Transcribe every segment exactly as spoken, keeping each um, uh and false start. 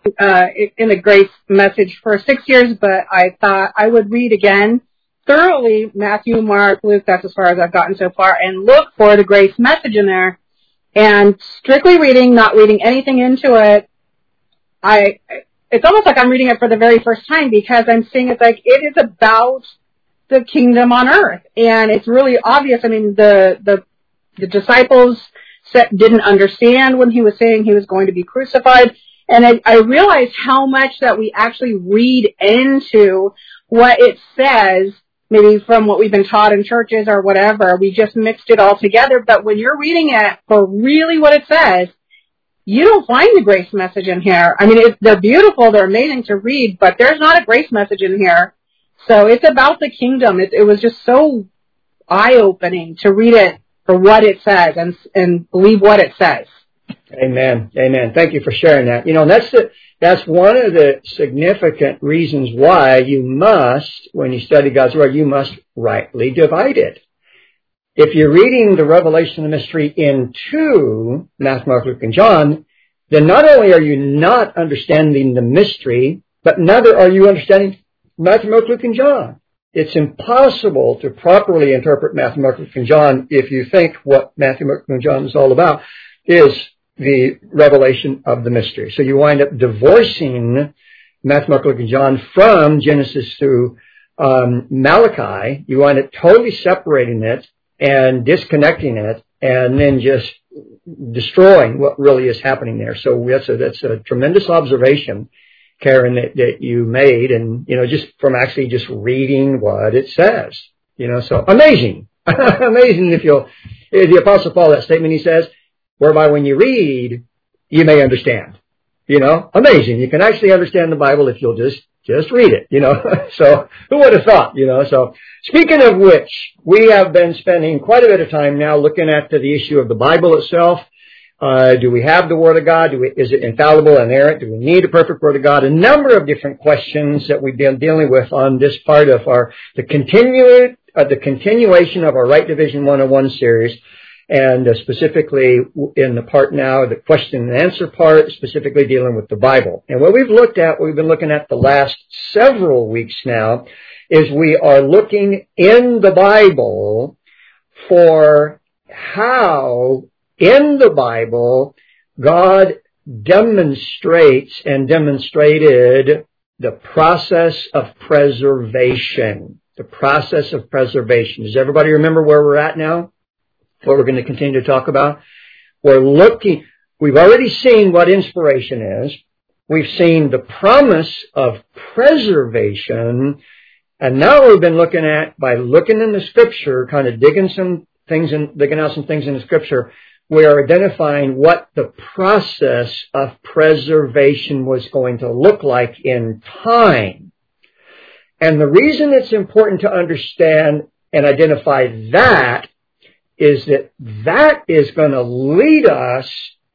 uh, in the Grace message for six years, but I thought I would read again thoroughly Matthew, Mark, Luke, that's as far as I've gotten so far, and look for the Grace message in there. And strictly reading, not reading anything into it, I it's almost like I'm reading it for the very first time because I'm seeing it's like it is about the kingdom on earth. And it's really obvious. I mean, the the, the disciples didn't understand when he was saying he was going to be crucified. And I, I realized how much that we actually read into what it says, maybe from what we've been taught in churches or whatever. We just mixed it all together. But when you're reading it for really what it says, you don't find the grace message in here. I mean, it, they're beautiful, they're amazing to read, but there's not a grace message in here. So it's about the kingdom. It, it was just so eye-opening to read it for what it says and and believe what it says. Amen. Amen. Thank you for sharing that. You know, that's the, that's one of the significant reasons why you must, when you study God's Word, you must rightly divide it. If you're reading the revelation of the mystery into Matthew, Mark, Luke, and John, then not only are you not understanding the mystery, but neither are you understanding Matthew, Mark, Luke, and John. It's impossible to properly interpret Matthew, Mark, Luke, and John if you think what Matthew, Mark, Luke, and John is all about is the revelation of the mystery. So you wind up divorcing Matthew, Mark, Luke, and John from Genesis to um, Malachi. You wind up totally separating it and disconnecting it and then just destroying what really is happening there. So that's a, that's a tremendous observation, Karen, that, that you made, and, you know, just from actually just reading what it says, you know, so amazing, amazing if you'll, the Apostle Paul, that statement he says, whereby when you read, you may understand, you know, amazing. You can actually understand the Bible if you'll just, just read it, you know, so who would have thought, you know, so speaking of which, we have been spending quite a bit of time now looking at the issue of the Bible itself. Uh, do we have the Word of God? Do we, is it infallible, inerrant? Do we need a perfect Word of God? A number of different questions that we've been dealing with on this part of our, the continue, uh, the continuation of our Right Division one oh one series. And uh, specifically in the part now, the question and answer part, specifically dealing with the Bible. And what we've looked at, what we've been looking at the last several weeks now, is we are looking in the Bible for how in the Bible God demonstrates and demonstrated the process of preservation. The process of preservation. Does everybody remember where we're at now? What we're going to continue to talk about? We're looking, we've already seen what inspiration is. We've seen the promise of preservation. And now we've been looking at, by looking in the Scripture, kind of digging some things in, digging out some things in the Scripture, we are identifying what the process of preservation was going to look like in time. And the reason it's important to understand and identify that is that that is going to lead us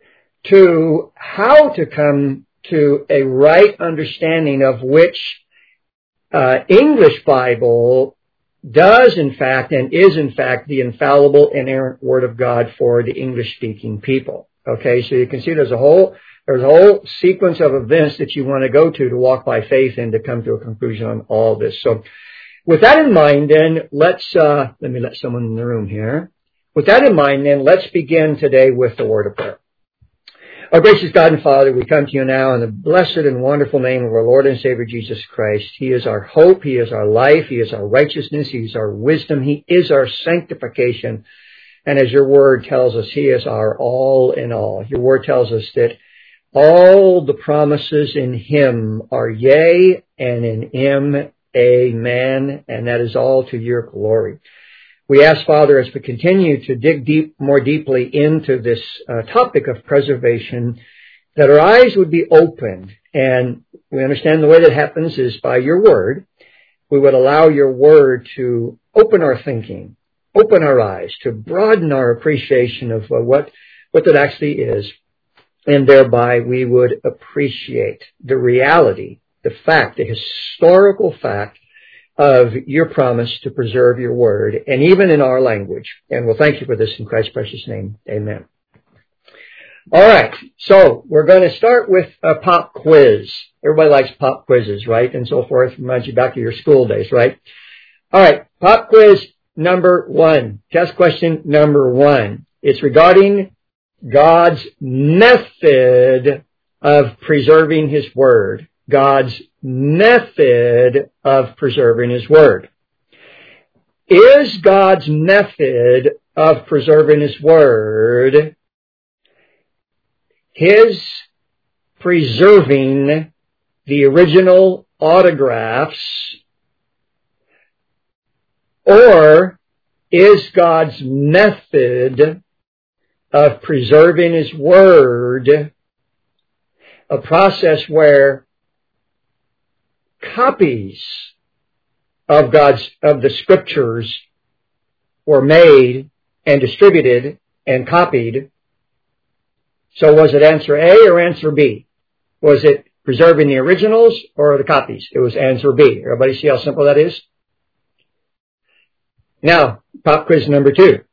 to how to come to a right understanding of which uh, English Bible does in fact and is in fact the infallible, inerrant Word of God for the English-speaking people. Okay, so you can see there's a whole there's a whole sequence of events that you want to go to to walk by faith and to come to a conclusion on all this. So with that in mind, then let's uh, let me let someone in the room here. With that in mind, then, let's begin today with the word of prayer. Our gracious God and Father, we come to you now in the blessed and wonderful name of our Lord and Savior Jesus Christ. He is our hope. He is our life. He is our righteousness. He is our wisdom. He is our sanctification. And as your word tells us, He is our all in all. Your word tells us that all the promises in Him are yea, and in Him amen. And that is all to your glory. We ask, Father, as we continue to dig deep, more deeply into this uh, topic of preservation, that our eyes would be opened. And we understand the way that happens is by your word. We would allow your word to open our thinking, open our eyes, to broaden our appreciation of uh, what, what that actually is. And thereby we would appreciate the reality, the fact, the historical fact of your promise to preserve your word, and even in our language. And we'll thank you for this in Christ's precious name. Amen. All right. So we're going to start with a pop quiz. Everybody likes pop quizzes, right? And so forth. Reminds you back to your school days, right? All right. Pop quiz number one. Test question number one. It's regarding God's method of preserving His Word. God's method of preserving His Word. Is God's method of preserving His Word His preserving the original autographs, or is God's method of preserving His Word a process where copies of God's, of the Scriptures were made and distributed and copied? So was it answer A or answer B? Was it preserving the originals or the copies? It was answer B. Everybody see how simple that is? Now, pop quiz number two.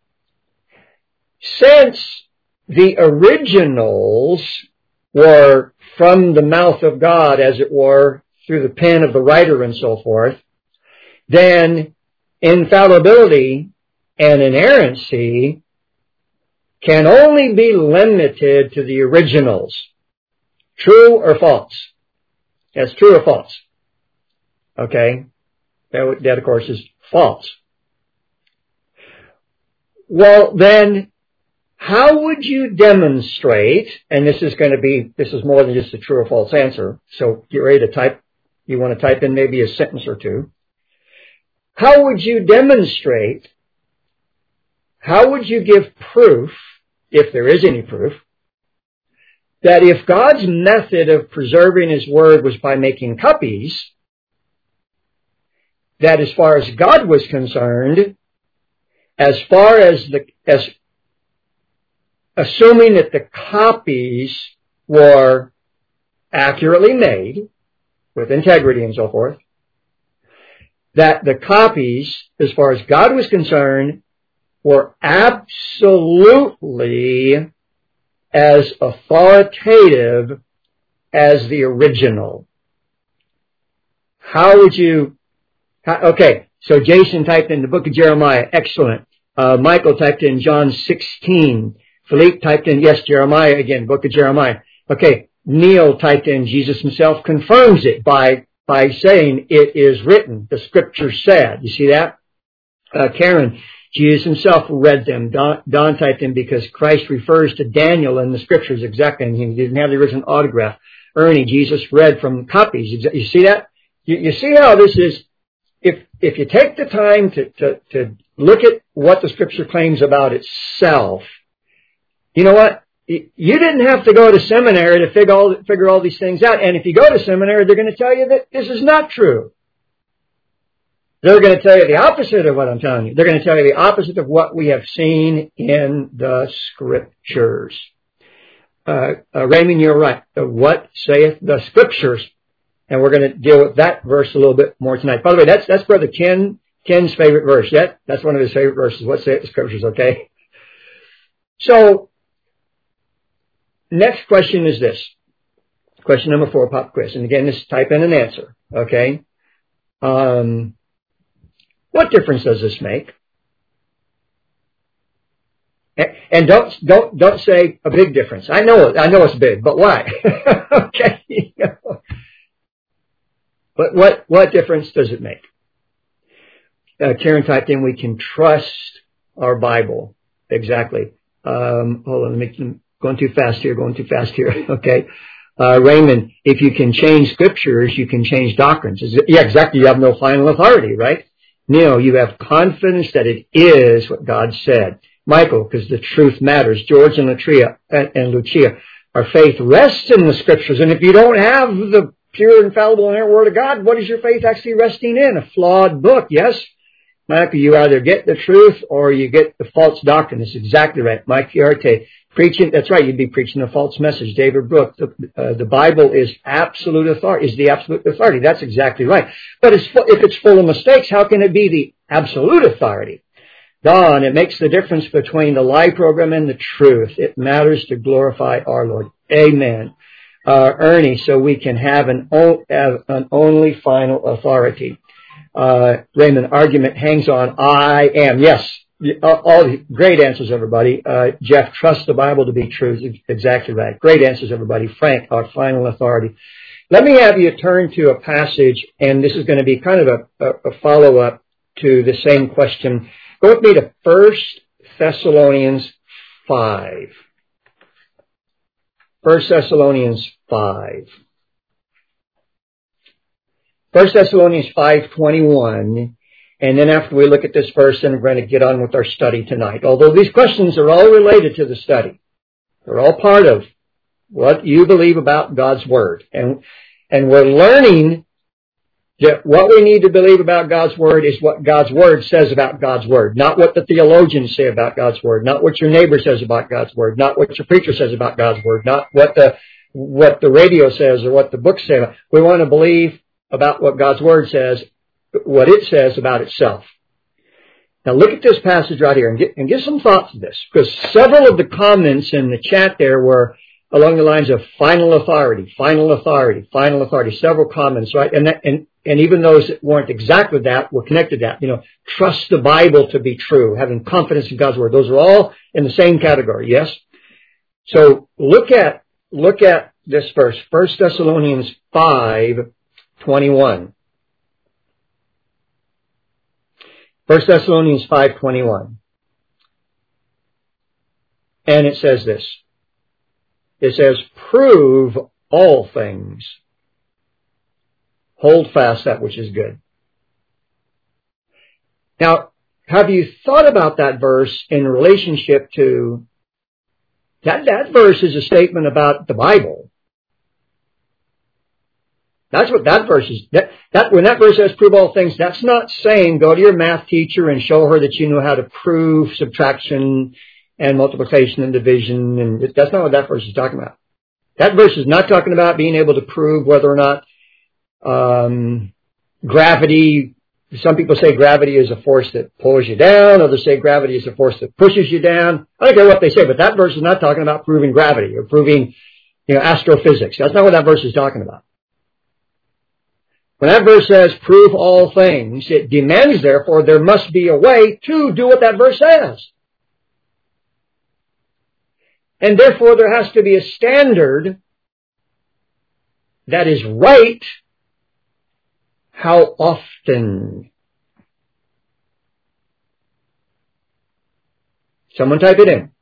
Since the originals were from the mouth of God, as it were, through the pen of the writer and so forth, then infallibility and inerrancy can only be limited to the originals. True or false? That's true or false. Okay? That, that of course, is false. Well, then, how would you demonstrate, and this is going to be, this is more than just a true or false answer, so get ready to type, you want to type in maybe a sentence or two. How would you demonstrate, how would you give proof, if there is any proof, that if God's method of preserving His Word was by making copies, that as far as God was concerned, as far as the, as assuming that the copies were accurately made, with integrity and so forth, that the copies, as far as God was concerned, were absolutely as authoritative as the original. How would you, how, okay, so Jason typed in the book of Jeremiah, excellent. Uh, Michael typed in John sixteen. Philippe typed in, yes, Jeremiah again, book of Jeremiah. Okay, Neil typed in, Jesus Himself confirms it by, by saying it is written, the Scripture said. You see that? Uh, Karen, Jesus Himself read them. Don, Don typed in, because Christ refers to Daniel in the Scriptures exactly, and he didn't have the original autograph. Ernie, Jesus read from copies. You see that? You, you see how this is, if, if you take the time to, to, to look at what the Scripture claims about itself, you know what? You didn't have to go to seminary to figure all, figure all these things out. And if you go to seminary, they're going to tell you that this is not true. They're going to tell you the opposite of what I'm telling you. They're going to tell you the opposite of what we have seen in the Scriptures. Uh, uh, Raymond, you're right. The what saith the Scriptures. And we're going to deal with that verse a little bit more tonight. By the way, that's, that's Brother Ken, Ken's favorite verse. Yeah, that's one of his favorite verses. What saith the Scriptures, okay? So, next question is this. Question number four, pop quiz. And again, just type in an answer, okay? Um, what difference does this make? And don't, don't, don't say a big difference. I know, I know it's big, but why? Okay. But what, what difference does it make? Uh, Karen typed in, we can trust our Bible. Exactly. Um, hold on, let me, going too fast here, going too fast here. Okay. Uh, Raymond, if you can change Scriptures, you can change doctrines. Yeah, exactly. You have no final authority, right? Neil, you have confidence that it is what God said. Michael, because the truth matters. George and Latria and, and Lucia, our faith rests in the Scriptures. And if you don't have the pure, infallible, inerrant Word of God, what is your faith actually resting in? A flawed book, yes? Michael, you either get the truth or you get the false doctrine. That's exactly right. Mike Fiarte, preaching, that's right, you'd be preaching a false message. David Brooke, the, uh, the Bible is absolute authority, is the absolute authority. That's exactly right. But it's, if it's full of mistakes, how can it be the absolute authority? Don, it makes the difference between the lie program and the truth. It matters to glorify our Lord. Amen. Uh, Ernie, so we can have an, o- an only final authority. Uh, Raymond, argument hangs on I am. Yes, all the great answers, everybody. Uh, Jeff, trust the Bible to be true. Exactly right. Great answers, everybody. Frank, our final authority. Let me have you turn to a passage, and this is going to be kind of a, a, a follow-up to the same question. Go with me to First Thessalonians five. First Thessalonians five. First Thessalonians five twenty-one. And then after we look at this verse, then we're going to get on with our study tonight. Although these questions are all related to the study. They're all part of what you believe about God's Word. And, and we're learning that what we need to believe about God's Word is what God's Word says about God's Word. Not what the theologians say about God's Word. Not what your neighbor says about God's Word. Not what your preacher says about God's Word. Not what the, what the radio says or what the books say. We want to believe about what God's Word says, what it says about itself. Now look at this passage right here and get, and give some thought to this, because several of the comments in the chat there were along the lines of final authority, final authority, final authority, several comments, right? And that, and, and even those that weren't exactly that were connected to that. You know, trust the Bible to be true, having confidence in God's Word. Those are all in the same category, yes? So look at, look at this verse, First Thessalonians five twenty-one. First Thessalonians five twenty-one. And it says this. It says, prove all things. Hold fast that which is good. Now, have you thought about that verse in relationship to, that, that verse is a statement about the Bible. That's what that verse is. That, that, when that verse says prove all things, that's not saying go to your math teacher and show her that you know how to prove subtraction and multiplication and division. And that's not what that verse is talking about. That verse is not talking about being able to prove whether or not um, gravity, some people say gravity is a force that pulls you down, others say gravity is a force that pushes you down. I don't care what they say, but that verse is not talking about proving gravity or proving, you know, astrophysics. That's not what that verse is talking about. When that verse says, prove all things, it demands, therefore, there must be a way to do what that verse says. And therefore, there has to be a standard that is right. How often? Someone type it in.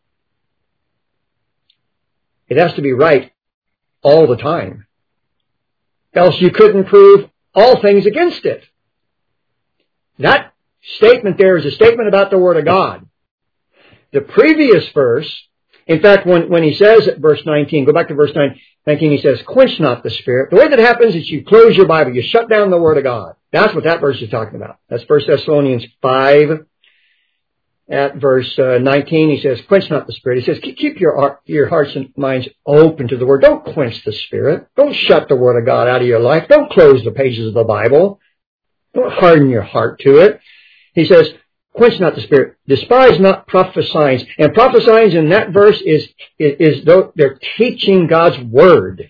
It has to be right all the time. Else you couldn't prove all things against it. That statement there is a statement about the Word of God. The previous verse, in fact, when, when he says at verse nineteen, go back to verse nineteen, he says, quench not the Spirit. The way that happens is you close your Bible, you shut down the Word of God. That's what that verse is talking about. That's First Thessalonians five. At verse uh, nineteen, he says, quench not the Spirit. He says, keep your, your hearts and minds open to the Word. Don't quench the Spirit. Don't shut the Word of God out of your life. Don't close the pages of the Bible. Don't harden your heart to it. He says, quench not the Spirit. Despise not prophesying. And prophesying in that verse is, is, is though they're teaching God's Word.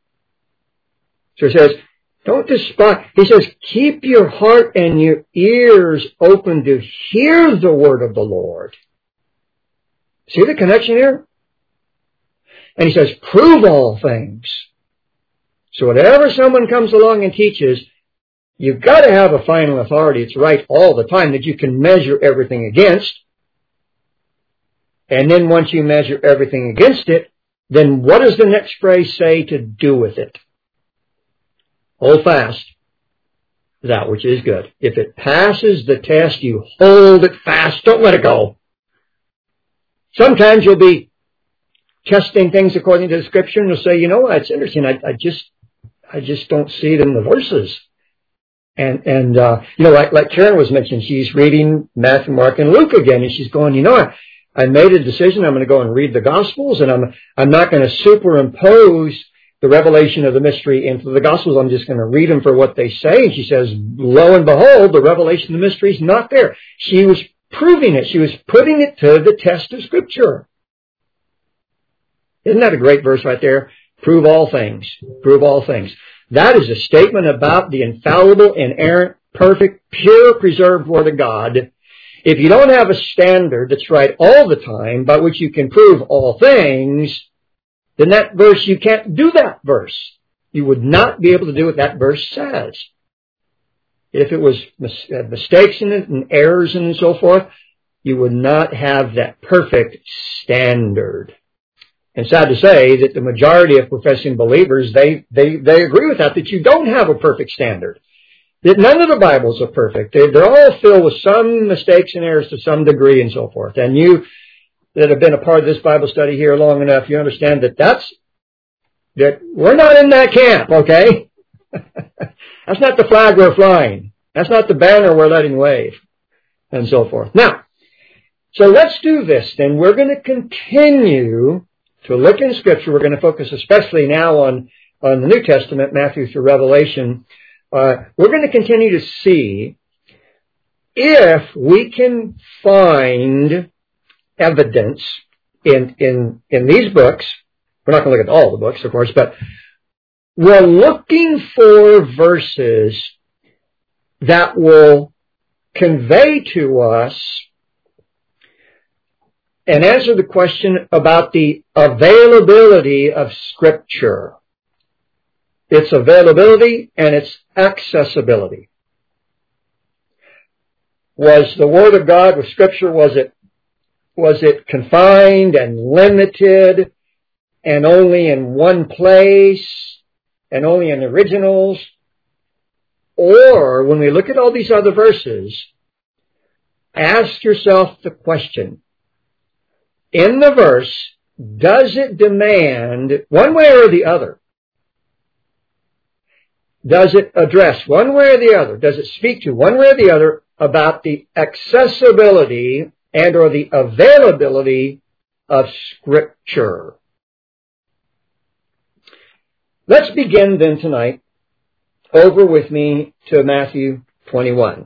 So he says, don't despise. He says, keep your heart and your ears open to hear the word of the Lord. See the connection here? And he says, prove all things. So whatever someone comes along and teaches, you've got to have a final authority. It's right all the time that you can measure everything against. And then once you measure everything against it, then what does the next phrase say to do with it? Hold fast that which is good. If it passes the test, you hold it fast. Don't let it go. Sometimes you'll be testing things according to the Scripture, and you'll say, you know what, it's interesting. I, I just, I just don't see it in the verses. And, and, uh, you know, like, like Karen was mentioning, she's reading Matthew, Mark, and Luke again, and she's going, you know what, I made a decision. I'm going to go and read the Gospels, and I'm, I'm not going to superimpose the revelation of the mystery into the Gospels. I'm just going to read them for what they say. And she says, lo and behold, the revelation of the mystery is not there. She was proving it. She was putting it to the test of Scripture. Isn't that a great verse right there? Prove all things. Prove all things. That is a statement about the infallible, inerrant, perfect, pure, preserved Word of God. If you don't have a standard that's right all the time by which you can prove all things, then that verse, you can't do that verse. You would not be able to do what that verse says. If it was mistakes in it and errors and so forth, you would not have that perfect standard. And sad to say that the majority of professing believers, they, they, they agree with that, that you don't have a perfect standard. That none of the Bibles are perfect. They, they're all filled with some mistakes and errors to some degree and so forth. And you that have been a part of this Bible study here long enough, you understand that that's, that we're not in that camp, okay? That's not the flag we're flying. That's not the banner we're letting wave, and so forth. Now, so let's do this then. We're going to continue to look in Scripture. We're going to focus especially now on, on the New Testament, Matthew through Revelation. Uh, we're going to continue to see if we can find evidence in, in, in these books. We're not going to look at all the books, of course, but we're looking for verses that will convey to us and answer the question about the availability of Scripture. Its availability and its accessibility. Was the Word of God, with Scripture, was it, was it confined and limited and only in one place and only in originals? Or, when we look at all these other verses, ask yourself the question, in the verse, does it demand, one way or the other, does it address one way or the other, does it speak to one way or the other about the accessibility and or the availability of Scripture? Let's begin then tonight over with me to Matthew twenty-one.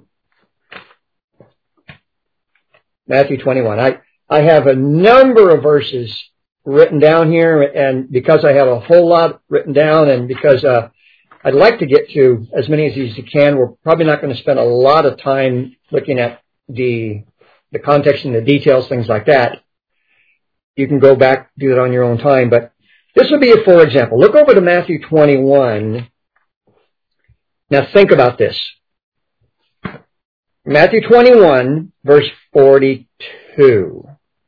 Matthew twenty-one. I, I have a number of verses written down here, and because I have a whole lot written down, and because uh, I'd like to get to as many of these as you can, we're probably not going to spend a lot of time looking at the the context and the details, things like that. You can go back, do it on your own time, but this would be a for example. Look over to Matthew twenty-one. Now think about this. Matthew twenty-one, verse forty-two.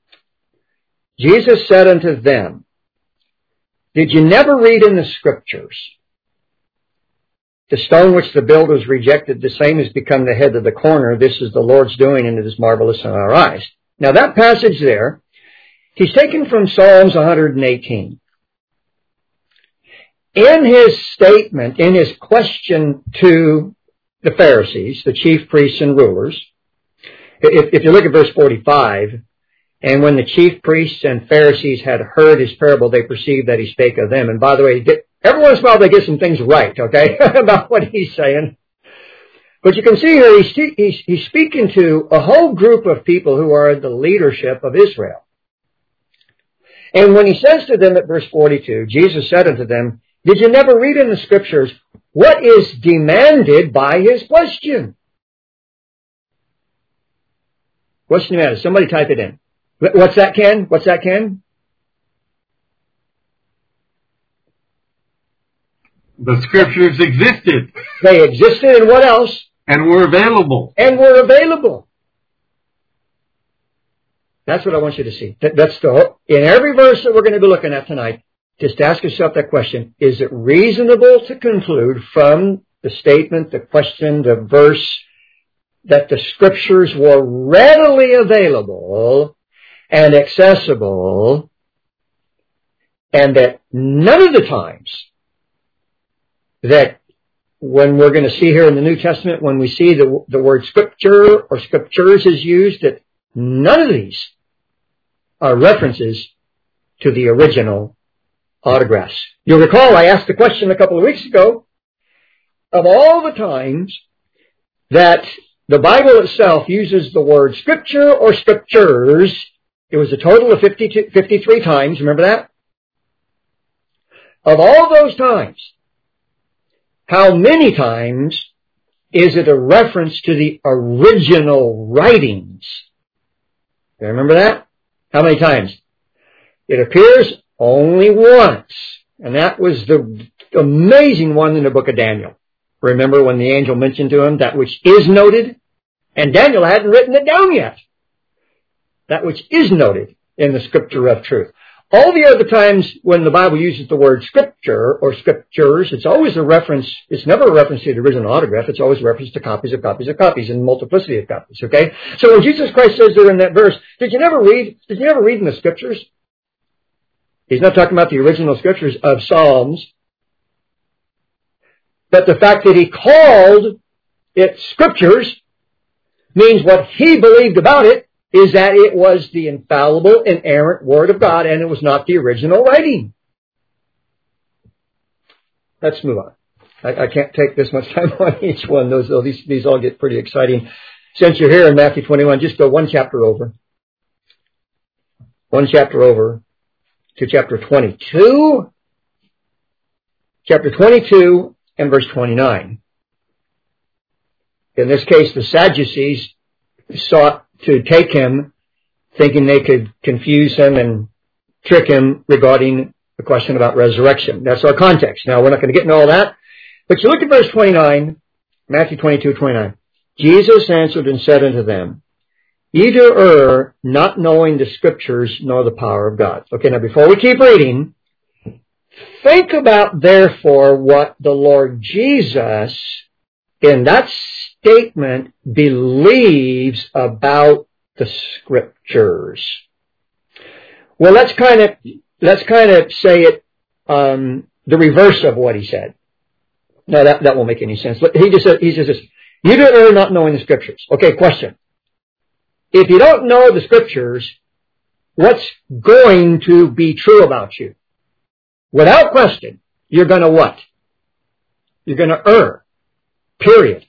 Jesus said unto them, did you never read in the Scriptures, the stone which the builders rejected, the same has become the head of the corner. This is the Lord's doing, and it is marvelous in our eyes. Now that passage there, he's taken from Psalms one hundred eighteen. In his statement, in his question to the Pharisees, the chief priests and rulers, if, if you look at verse forty-five, and when the chief priests and Pharisees had heard his parable, they perceived that he spake of them. And by the way, every once in a while they get some things right, okay, about what he's saying. But you can see here, he's, he's, he's speaking to a whole group of people who are the leadership of Israel. And when he says to them at verse forty-two, Jesus said unto them, did you never read in the Scriptures what is demanded by his question? What's demanded? Somebody type it in. What's that, Ken? What's that, Ken? The Scriptures existed. They existed, and what else? And were available. And were available. That's what I want you to see. That, that's the, in every verse that we're going to be looking at tonight, just ask yourself that question. Is it reasonable to conclude from the statement, the question, the verse, that the Scriptures were readily available and accessible, and that none of the times that when we're going to see here in the New Testament, when we see the, the word Scripture or Scriptures is used, that none of these are references to the original autographs. You'll recall I asked the question a couple of weeks ago, of all the times that the Bible itself uses the word scripture or scriptures. It was a total of fifty-two, fifty-three times. Remember that? Of all those times, how many times is it a reference to the original writings? You remember that? How many times? It appears only once. And that was the amazing one in the book of Daniel. Remember when the angel mentioned to him that which is noted? And Daniel hadn't written it down yet. That which is noted in the scripture of truth. All the other times when the Bible uses the word scripture or scriptures, it's always a reference, it's never a reference to the original autograph, it's always a reference to copies of copies of copies and multiplicity of copies, okay? So when Jesus Christ says there in that verse, did you never read, did you never read in the scriptures? He's not talking about the original scriptures of Psalms, but the fact that he called it scriptures means what he believed about it is that it was the infallible, inerrant Word of God, and it was not the original writing. Let's move on. I, I can't take this much time on each one. Those, these, these all get pretty exciting. Since you're here in Matthew twenty-one, just go one chapter over. One chapter over to chapter twenty-two. Chapter twenty-two and verse twenty-nine. In this case, the Sadducees sought to take him, thinking they could confuse him and trick him regarding the question about resurrection. That's our context. Now, we're not going to get into all that. But you look at verse twenty-nine, Matthew twenty-two, twenty-nine. Jesus answered and said unto them, Ye do err, not knowing the Scriptures nor the power of God. Okay, now before we keep reading, think about, therefore, what the Lord Jesus, in that statement, believes about the Scriptures. Well, let's kind of let's kind of say it um, the reverse of what he said. No, that that won't make any sense. He just said, he says this: "You do err not knowing the Scriptures." Okay, question: if you don't know the Scriptures, what's going to be true about you? Without question, you're going to what? You're going to err. Period.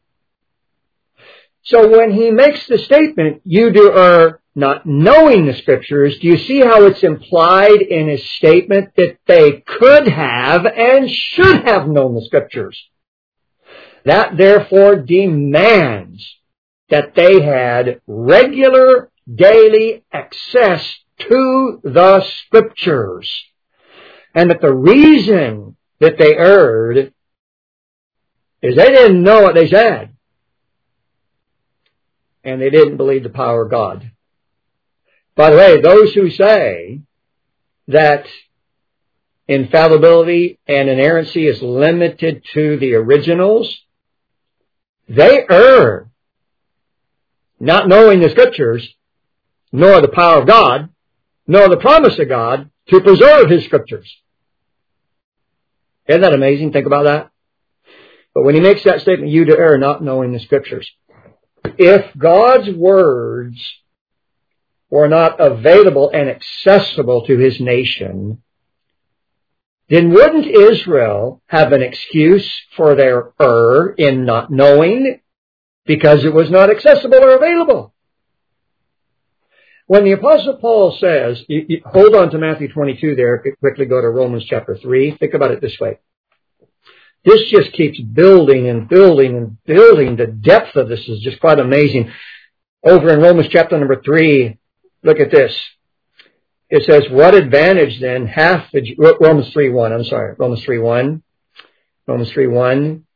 So when he makes the statement, you do err not knowing the Scriptures, do you see how it's implied in his statement that they could have and should have known the Scriptures? That therefore demands that they had regular daily access to the Scriptures. And that the reason that they erred is they didn't know what they said. And they didn't believe the power of God. By the way, those who say that infallibility and inerrancy is limited to the originals, they err, not knowing the Scriptures, nor the power of God, nor the promise of God to preserve His Scriptures. Isn't that amazing? Think about that. But when he makes that statement, you do err not knowing the Scriptures. If God's words were not available and accessible to His nation, then wouldn't Israel have an excuse for their error in not knowing because it was not accessible or available? When the Apostle Paul says, you, you, hold on to Matthew twenty-two there, quickly go to Romans chapter three. Think about it this way. This just keeps building and building and building. The depth of this is just quite amazing. Over in Romans chapter number three, look at this. It says, what advantage then hath the, Romans three one, I'm sorry, Romans three one. Romans three one.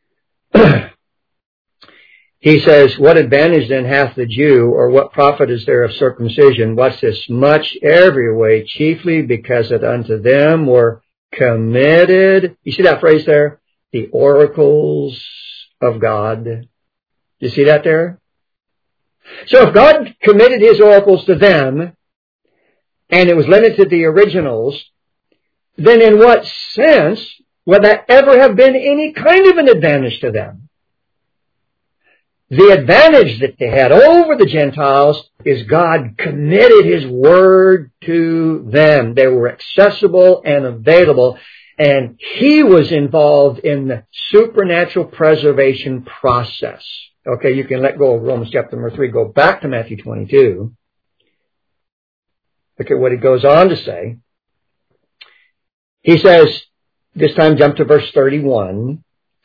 He says, what advantage then hath the Jew, or what profit is there of circumcision? What's this? Much every way, chiefly because that unto them were committed. You see that phrase there? The oracles of God. You see that there? So if God committed His oracles to them, and it was limited to the originals, then in what sense would that ever have been any kind of an advantage to them? The advantage that they had over the Gentiles is God committed His Word to them. They were accessible and available, and He was involved in the supernatural preservation process. Okay, you can let go of Romans chapter number three, go back to Matthew twenty-two. Look at what he goes on to say. He says, this time jump to verse thirty-one.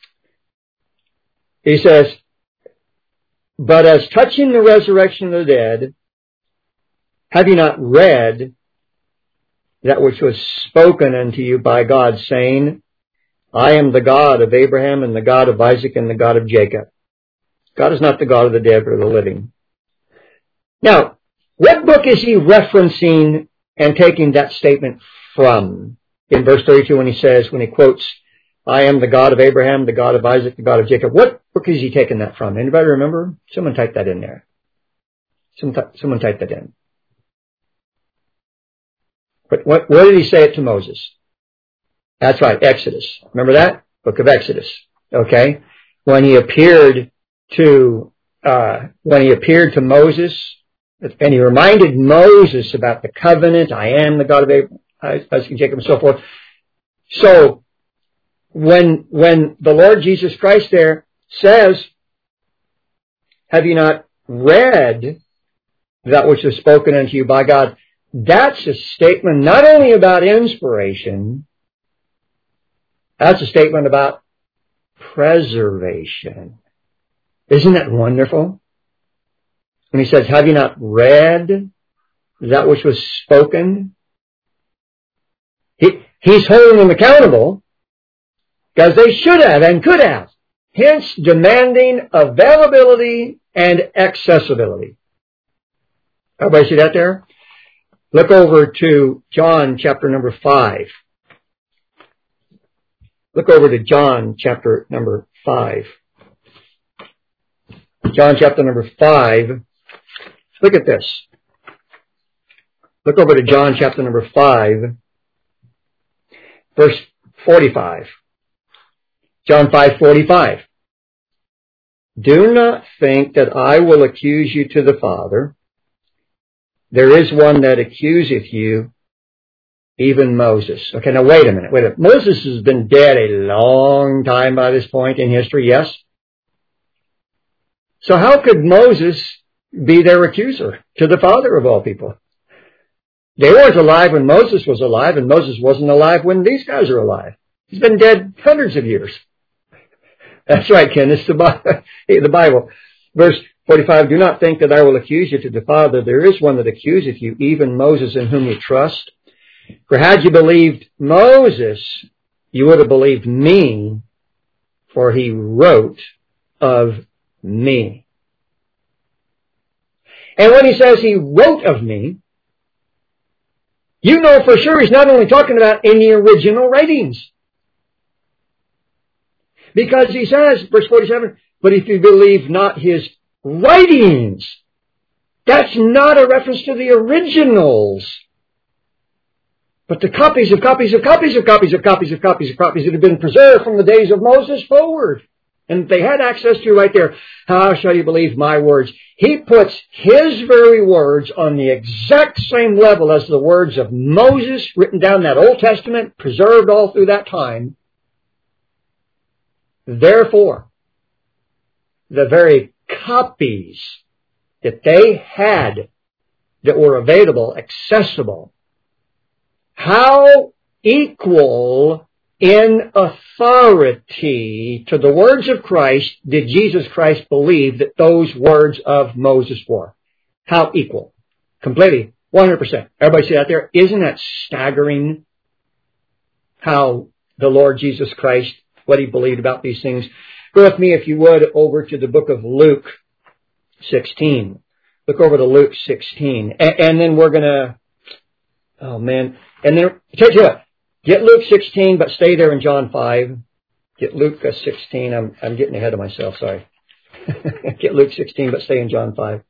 He says, but as touching the resurrection of the dead, have you not read that which was spoken unto you by God, saying, I am the God of Abraham and the God of Isaac and the God of Jacob. God is not the God of the dead or the living. Now, what book is he referencing and taking that statement from? In verse thirty-two, when he says, when he quotes, I am the God of Abraham, the God of Isaac, the God of Jacob. What book is he taking that from? Anybody remember? Someone type that in there. Someone, someone type that in. But what, where did he say it to Moses? That's right, Exodus. Remember that? Book of Exodus. Okay? When he appeared to, uh, when he appeared to Moses, and he reminded Moses about the covenant, I am the God of Abraham, Isaac, and Jacob, and so forth. So, when, when the Lord Jesus Christ there says, have you not read that which was spoken unto you by God? That's a statement not only about inspiration, that's a statement about preservation. Isn't that wonderful? When he says, have you not read that which was spoken? He, he's holding them accountable because they should have and could have. Hence, demanding availability and accessibility. Everybody see that there? Look over to John chapter number five. Look over to John chapter number five. John chapter number five. Look at this. Look over to John chapter number five, verse forty-five. John five forty-five. Do not think that I will accuse you to the Father. There is one that accuseth you, even Moses. Okay, now wait a minute. Wait a minute. Moses has been dead a long time by this point in history, yes? So how could Moses be their accuser to the Father of all people? They weren't alive when Moses was alive, and Moses wasn't alive when these guys are alive. He's been dead hundreds of years. That's right, Ken. It's the Bible. Verse forty-five, do not think that I will accuse you to the Father. There is one that accuseth you, even Moses, in whom you trust. For had you believed Moses, you would have believed me, for he wrote of me. And when he says he wrote of me, you know for sure he's not only talking about in the original writings. Because he says, verse forty-seven, but if you believe not his writings, that's not a reference to the originals, but the copies of copies of copies of copies of copies of copies of copies that have been preserved from the days of Moses forward. And they had access to right there. How shall you believe my words? He puts his very words on the exact same level as the words of Moses written down in that Old Testament, preserved all through that time. Therefore, the very copies that they had that were available, accessible, how equal in authority to the words of Christ did Jesus Christ believe that those words of Moses were? How equal? Completely. one hundred percent. Everybody see that there? Isn't that staggering how the Lord Jesus Christ, what he believed about these things? Go with me, if you would, over to the book of Luke sixteen. Look over to Luke sixteen. And, and then we're going to, oh man, and then, tell you what, get Luke sixteen, but stay there in John five. Get Luke sixteen. I'm, I'm getting ahead of myself, sorry. Get Luke sixteen, but stay in John five.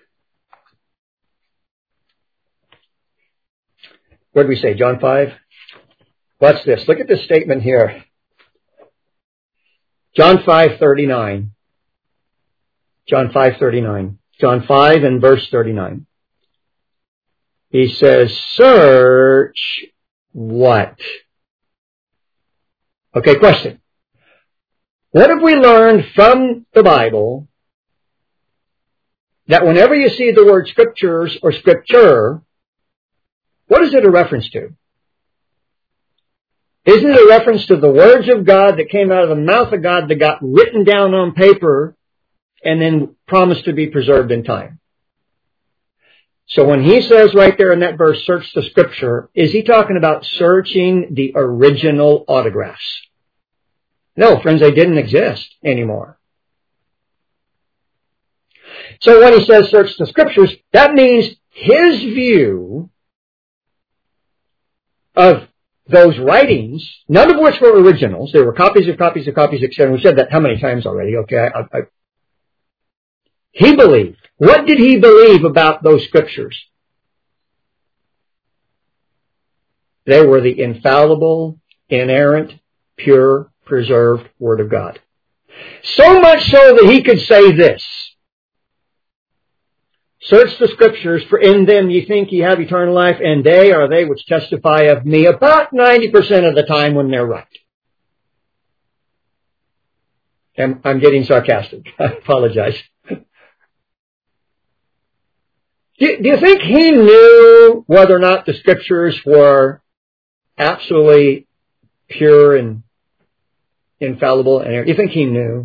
What did we say, John five? What's this? Look at this statement here. John five thirty-nine. John five thirty-nine. John five and verse thirty-nine. He says, search what? Okay, question. What have we learned from the Bible that whenever you see the word scriptures or scripture, what is it a reference to? Isn't it a reference to the words of God that came out of the mouth of God that got written down on paper and then promised to be preserved in time? So when he says right there in that verse, search the scripture, is he talking about searching the original autographs? No, friends, they didn't exist anymore. So when he says search the scriptures, that means his view of those writings, none of which were originals. They were copies of copies of copies, et cetera. We said that how many times already? Okay. I, I, he believed. What did he believe about those scriptures? They were the infallible, inerrant, pure, preserved Word of God. So much so that he could say this. Search the scriptures, for in them ye think ye have eternal life, and they are they which testify of me about ninety percent of the time when they're right. And I'm getting sarcastic. I apologize. Do, do you think he knew whether or not the scriptures were absolutely pure and infallible? And do you think he knew?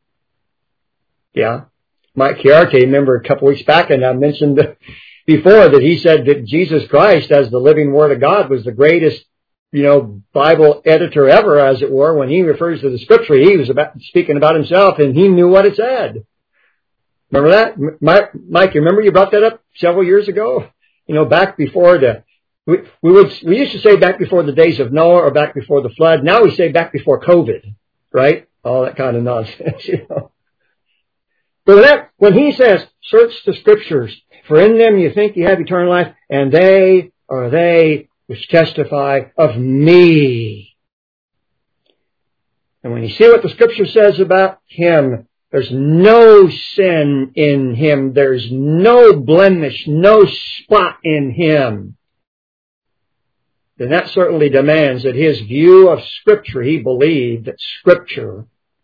Yeah. Mike Chiarte, remember a couple weeks back, and I mentioned before that he said that Jesus Christ, as the living Word of God, was the greatest, you know, Bible editor ever, as it were. When he refers to the scripture, he was about, speaking about himself, and he knew what it said. Remember that? Mike, Mike, you remember you brought that up several years ago? You know, back before the, we, we would, we used to say back before the days of Noah or back before the flood. Now we say back before COVID, right? All that kind of nonsense, you know. But that, when he says, search the scriptures, for in them you think you have eternal life, and they are they which testify of me. And when you see what the scripture says about him, there's no sin in him. There's no blemish, no spot in him. Then that certainly demands that his view of Scripture, he believed that Scripture,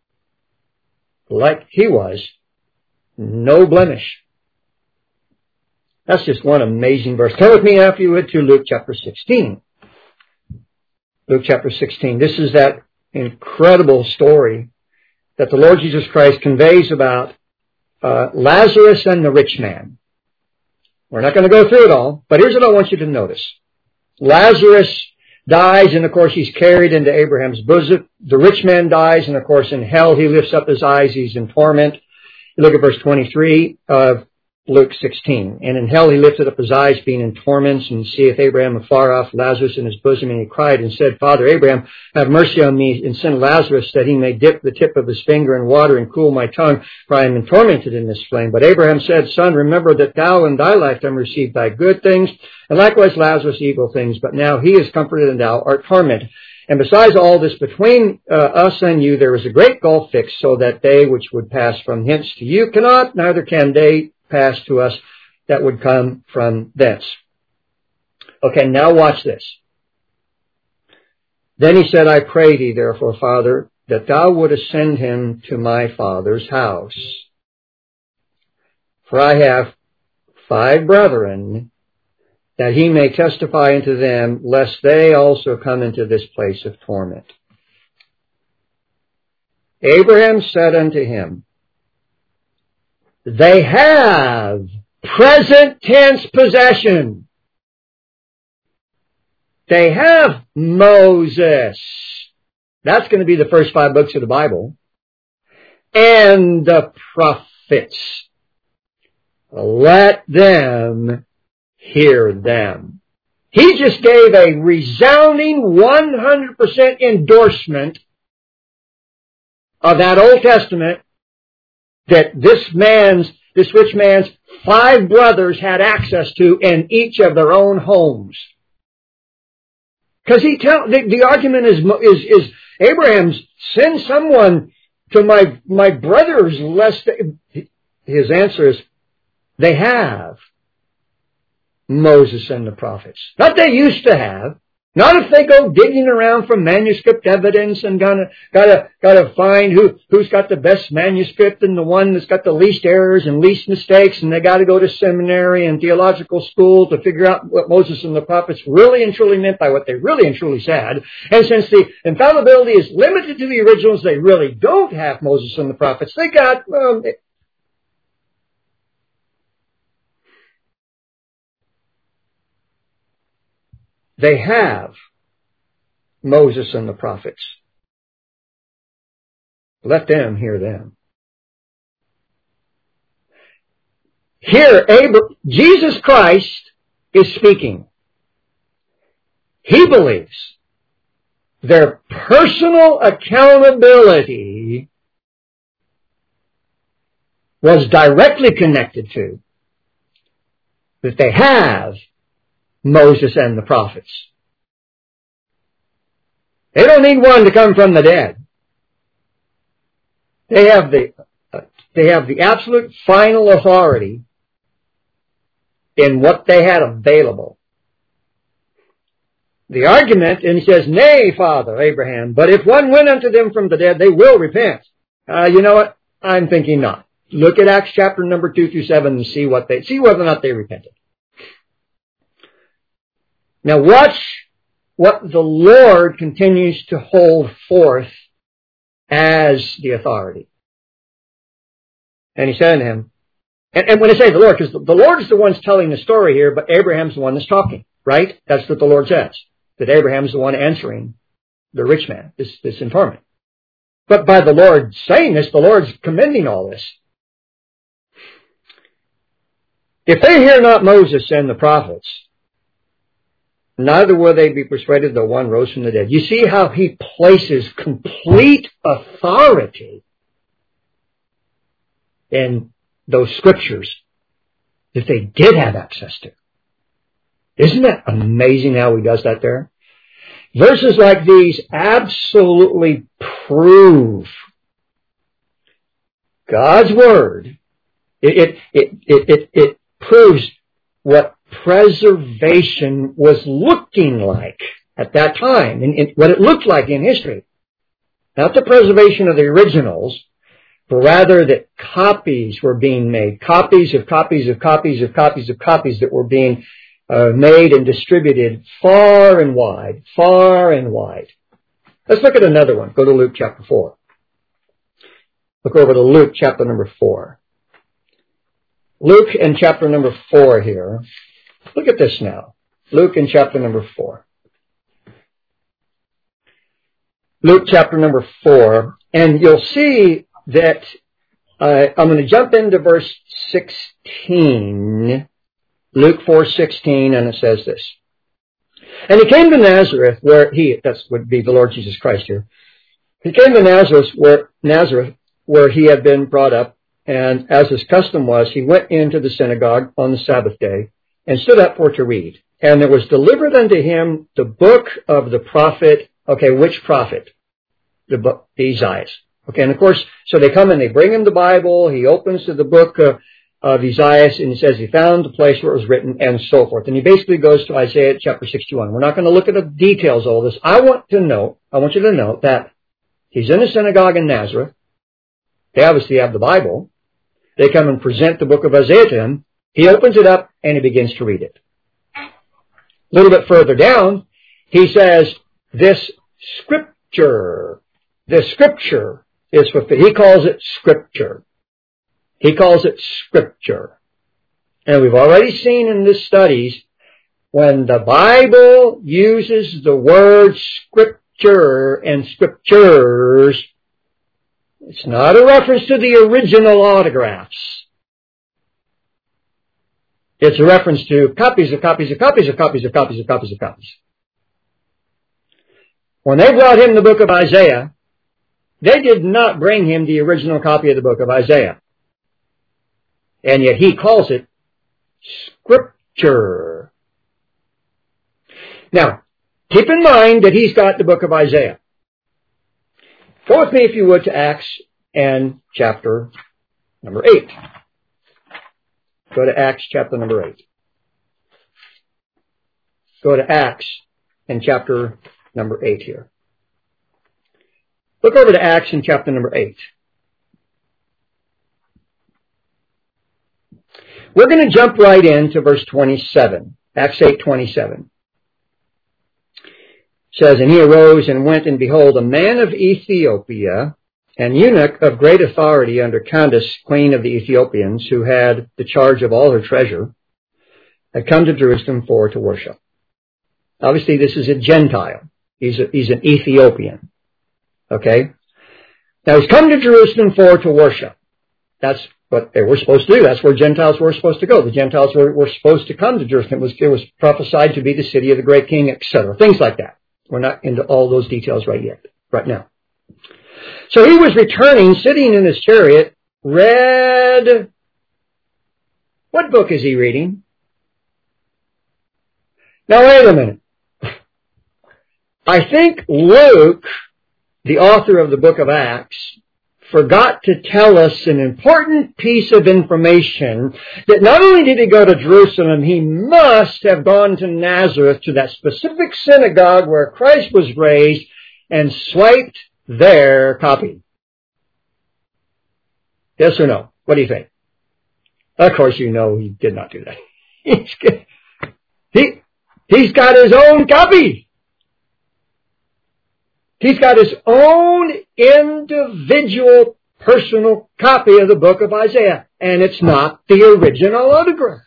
like he was, no blemish. That's just one amazing verse. Turn with me, after you would, to Luke chapter sixteen. Luke chapter sixteen. This is that incredible story that the Lord Jesus Christ conveys about uh, Lazarus and the rich man. We're not going to go through it all, but here's what I want you to notice. Lazarus dies, and of course he's carried into Abraham's bosom. The rich man dies, and of course in hell he lifts up his eyes, he's in torment. You look at verse twenty-three of Luke sixteen. And in hell he lifted up his eyes, being in torments, and seeth Abraham afar off, Lazarus in his bosom, and he cried and said, Father Abraham, have mercy on me, and send Lazarus, that he may dip the tip of his finger in water and cool my tongue, for I am tormented in this flame. But Abraham said, Son, remember that thou in thy lifetime received thy good things, and likewise Lazarus evil things. But now he is comforted, and thou art tormented. And besides all this, between uh, us and you there is a great gulf fixed, so that they which would pass from hence to you cannot, neither can they pass to us that would come from thence. Okay, now watch this. Then he said, I pray thee, therefore, Father, that thou wouldest send him to my father's house. For I have five brethren, that he may testify unto them, lest they also come into this place of torment. Abraham said unto him, they have present tense possession. They have Moses. That's going to be the first five books of the Bible. And the prophets. Let them hear them. He just gave a resounding one hundred percent endorsement of that Old Testament that this man's, this rich man's five brothers had access to in each of their own homes. Because he tell the, the argument is is is Abraham's, send someone to my my brothers lest they, his answer is they have Moses and the prophets. Not they used to have. Not if they go digging around for manuscript evidence and gotta, gotta, gotta find who, who's got the best manuscript and the one that's got the least errors and least mistakes, and they gotta go to seminary and theological school to figure out what Moses and the prophets really and truly meant by what they really and truly said. And since the infallibility is limited to the originals, they really don't have Moses and the prophets. They got, um, they have Moses and the prophets. Let them hear them. Here, Abraham, Jesus Christ is speaking. He believes their personal accountability was directly connected to that they have Moses and the prophets. They don't need one to come from the dead. They have the, uh, they have the absolute final authority in what they had available. The argument, and he says, "Nay, Father Abraham, but if one went unto them from the dead, they will repent." Uh, you know what? I'm thinking not. Look at Acts chapter number two through seven and see what they, see whether or not they repented. Now watch what the Lord continues to hold forth as the authority. And he said to him, and, and when I say the Lord, because the, the Lord is the one telling the story here, but Abraham's the one that's talking, right? That's what the Lord says, that Abraham's the one answering the rich man, this, this informant. But by the Lord saying this, the Lord's commending all this. If they hear not Moses and the prophets, neither will they be persuaded though one rose from the dead. You see how he places complete authority in those scriptures that they did have access to. Isn't that amazing how he does that there? Verses like these absolutely prove God's word. It, it, it, it, it, it proves what preservation was looking like at that time, and what it looked like in history. Not the preservation of the originals, but rather that copies were being made. Copies of copies of copies of copies of copies that were being uh, made and distributed far and wide, far and wide. Let's look at another one. Go to Luke chapter four. Look over to Luke chapter number four. Luke in chapter number four here. Look at this now. Luke in chapter number four. Luke chapter number four. And you'll see that uh, I'm going to jump into verse sixteen. Luke four sixteen, and it says this. And he came to Nazareth, where he, that would be the Lord Jesus Christ here. He came to Nazareth, where Nazareth, where he had been brought up, and as his custom was, he went into the synagogue on the Sabbath day, and stood up for to read. And there was delivered unto him the book of the prophet, okay, which prophet? The book, Isaiah. Okay, and of course, so they come and they bring him the Bible, he opens to the book uh, of Isaiah, and he says he found the place where it was written, and so forth. And he basically goes to Isaiah chapter sixty-one. We're not going to look at the details of all this. I want to know, I want you to know that he's in a synagogue in Nazareth. They obviously have the Bible. They come and present the book of Isaiah to him. He opens it up and he begins to read it. A little bit further down, he says, this scripture, this scripture is fulfilled. He calls it scripture. He calls it scripture. And we've already seen in this studies, when the Bible uses the word scripture and scriptures, it's not a reference to the original autographs. It's a reference to copies of copies of copies of copies of copies of copies of copies. When they brought him the book of Isaiah, they did not bring him the original copy of the book of Isaiah. And yet he calls it scripture. Now, keep in mind that he's got the book of Isaiah. Go with me, if you would, to Acts and chapter number eight. Go to Acts chapter number eight. Go to Acts in chapter number eight here. Look over to Acts in chapter number eight. We're going to jump right into verse twenty-seven. Acts eight twenty-seven. It says, and he arose and went, and behold, a man of Ethiopia, an eunuch of great authority under Candace, queen of the Ethiopians, who had the charge of all her treasure, had come to Jerusalem for to worship. Obviously, this is a Gentile. He's, a, he's an Ethiopian. Okay? Now, he's come to Jerusalem for to worship. That's what they were supposed to do. That's where Gentiles were supposed to go. The Gentiles were, were supposed to come to Jerusalem. It was, it was prophesied to be the city of the great king, et cetera. Things like that. We're not into all those details right yet, right now. So he was returning, sitting in his chariot, read... What book is he reading? Now, wait a minute. I think Luke, the author of the book of Acts, forgot to tell us an important piece of information that not only did he go to Jerusalem, he must have gone to Nazareth, to that specific synagogue where Christ was raised, and swiped their copy. Yes or no? What do you think? Of course you know he did not do that. He's, he, he's got his own copy. He's got his own individual personal copy of the book of Isaiah. And it's not the original autograph.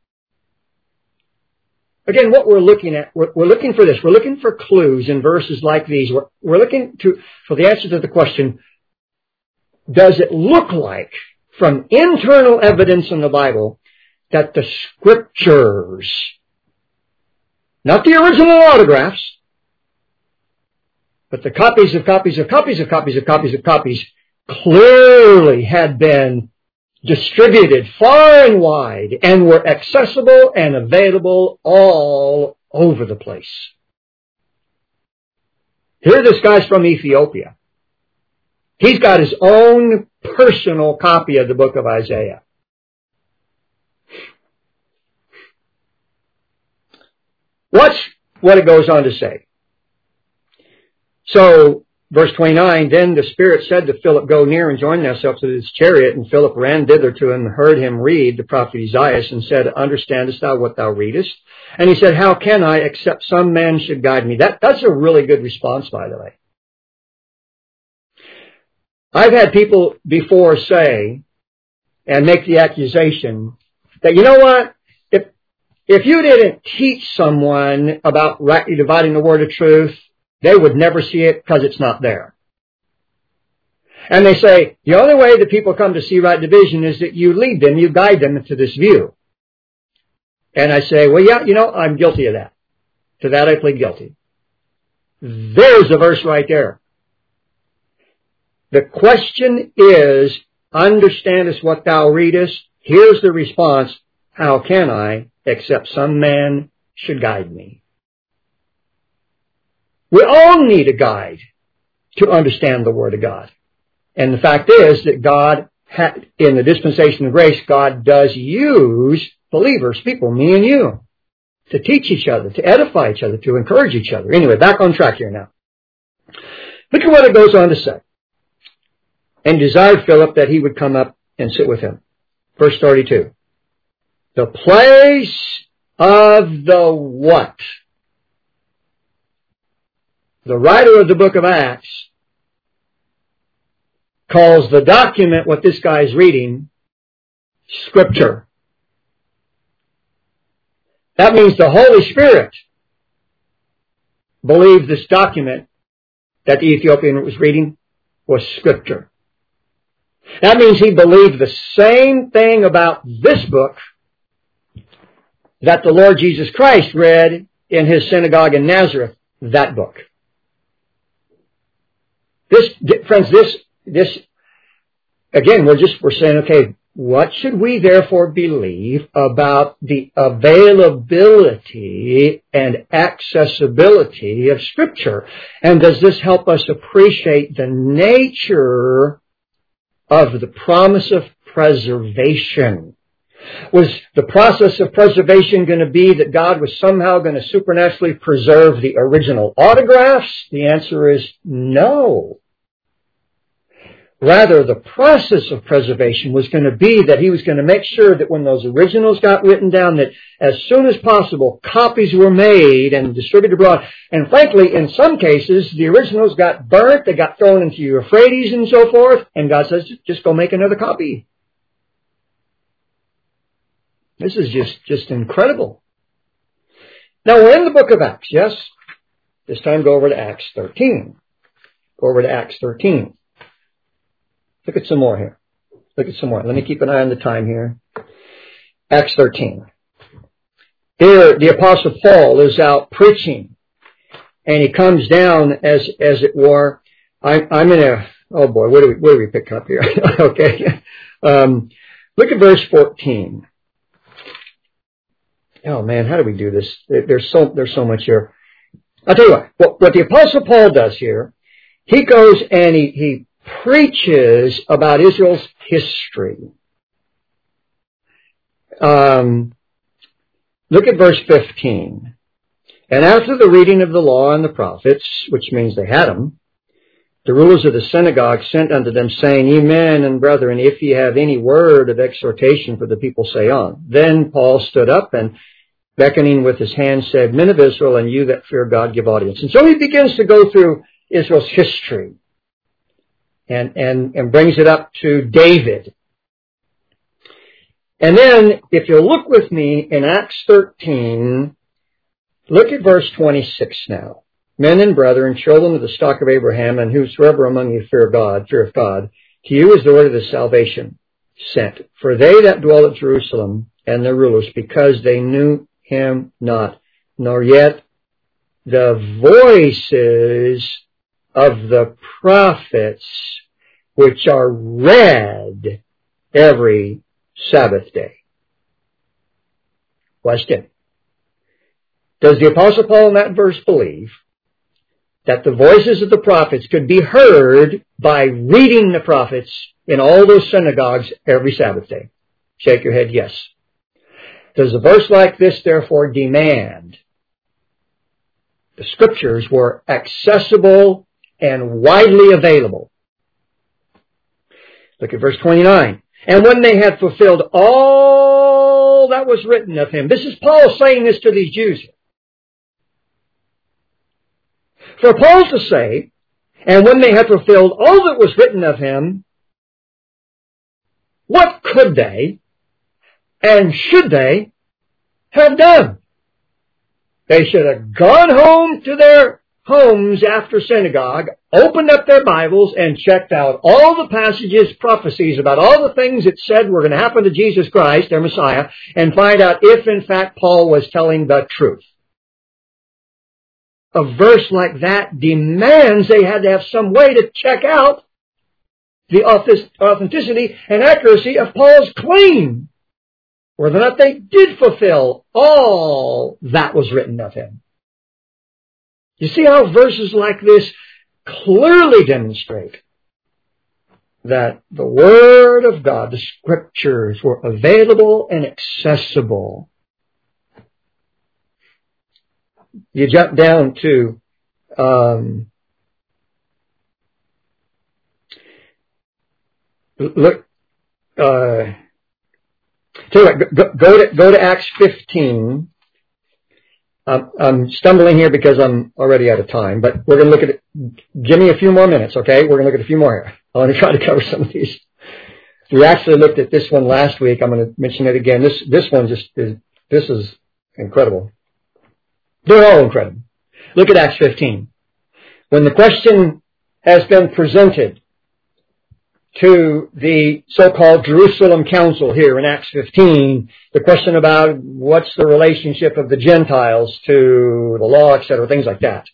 Again, what we're looking at, we're, we're looking for this. We're looking for clues in verses like these. We're, we're looking to, for the answer to the question, does it look like, from internal evidence in the Bible, that the scriptures, not the original autographs, but the copies of copies of copies of copies of copies of copies clearly had been distributed far and wide and were accessible and available all over the place. Here this guy's from Ethiopia. He's got his own personal copy of the book of Isaiah. Watch what it goes on to say. So, verse twenty-nine, then the Spirit said to Philip, go near and join thyself to this chariot. And Philip ran thither to him and heard him read the prophet Isaiah, and said, understandest thou what thou readest? And he said, how can I, except some man should guide me? That, that's a really good response, by the way. I've had people before say, and make the accusation, that you know what? If, if you didn't teach someone about rightly dividing the word of truth, they would never see it because it's not there. And they say, the only way that people come to see right division is that you lead them, you guide them to this view. And I say, well, yeah, you know, I'm guilty of that. To that I plead guilty. There's a verse right there. The question is, understandest what thou readest? Here's the response, how can I, except some man should guide me? We all need a guide to understand the Word of God. And the fact is that God, ha- in the dispensation of grace, God does use believers, people, me and you, to teach each other, to edify each other, to encourage each other. Anyway, back on track here now. Look at what it goes on to say. And desired Philip that he would come up and sit with him. Verse thirty-two. The place of the what? The writer of the book of Acts calls the document, what this guy is reading, Scripture. That means the Holy Spirit believed this document that the Ethiopian was reading was Scripture. That means he believed the same thing about this book that the Lord Jesus Christ read in his synagogue in Nazareth, that book. This, friends, this, this, again, we're just, we're saying, okay, what should we therefore believe about the availability and accessibility of Scripture? And does this help us appreciate the nature of the promise of preservation? Was the process of preservation going to be that God was somehow going to supernaturally preserve the original autographs? The answer is no. Rather, the process of preservation was going to be that he was going to make sure that when those originals got written down, that as soon as possible, copies were made and distributed abroad. And frankly, in some cases, the originals got burnt, they got thrown into Euphrates and so forth, and God says, just go make another copy. This is just, just incredible. Now, we're in the book of Acts, yes? This time go over to Acts thirteen. Go over to Acts thirteen. Look at some more here. Look at some more. Let me keep an eye on the time here. Acts thirteen. Here, the Apostle Paul is out preaching, and he comes down, as as it were. I, I'm in a, oh boy, where do we, where do we pick up here? Okay. Um, look at verse fourteen. Oh man, how do we do this? There's so, there's so much here. I'll tell you what, what, what the Apostle Paul does here, he goes and he, he preaches about Israel's history. Um, look at verse fifteen. And after the reading of the law and the prophets, which means they had them, the rulers of the synagogue sent unto them, saying, Ye men and brethren, if ye have any word of exhortation for the people, say on. Then Paul stood up and, beckoning with his hand, said, Men of Israel, and you that fear God, give audience. And so he begins to go through Israel's history and, and, and brings it up to David. And then, if you look with me in Acts thirteen, look at verse twenty-six now. Men and brethren, children of the stock of Abraham, and whosoever among you fear God, fear of God, to you is the word of the salvation sent. For they that dwell at Jerusalem and their rulers, because they knew him not, nor yet the voices of the prophets, which are read every Sabbath day. Question. Does the Apostle Paul in that verse believe that the voices of the prophets could be heard by reading the prophets in all those synagogues every Sabbath day? Shake your head, yes. Does a verse like this therefore demand the scriptures were accessible and widely available? Look at verse twenty-nine. And when they had fulfilled all that was written of him. This is Paul saying this to these Jews. For Paul to say, and when they had fulfilled all that was written of him, what could they and should they have done? They should have gone home to their homes after synagogue, opened up their Bibles, and checked out all the passages, prophecies about all the things it said were going to happen to Jesus Christ, their Messiah, and find out if in fact Paul was telling the truth. A verse like that demands they had to have some way to check out the authenticity and accuracy of Paul's claim, whether or not they did fulfill all that was written of him. You see how verses like this clearly demonstrate that the Word of God, the Scriptures, were available and accessible. You jump down to um, look. Uh, tell you what, go, go to go to Acts fifteen. Um, I'm stumbling here because I'm already out of time, but we're going to look at it. Give me a few more minutes, okay? We're going to look at a few more here. I want to try to cover some of these. We actually looked at this one last week. I'm going to mention it again. This this one just is this is incredible. They're all incredible. Look at Acts fifteen. When the question has been presented to the so-called Jerusalem Council here in Acts fifteen, the question about what's the relationship of the Gentiles to the law, et cetera, things like that.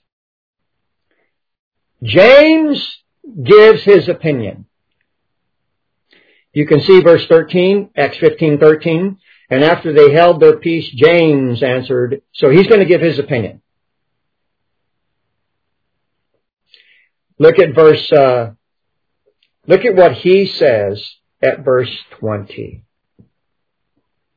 James gives his opinion. You can see verse thirteen, Acts fifteen thirteen. And after they held their peace, James answered. So he's going to give his opinion. Look at verse, uh, look at what he says at verse twenty.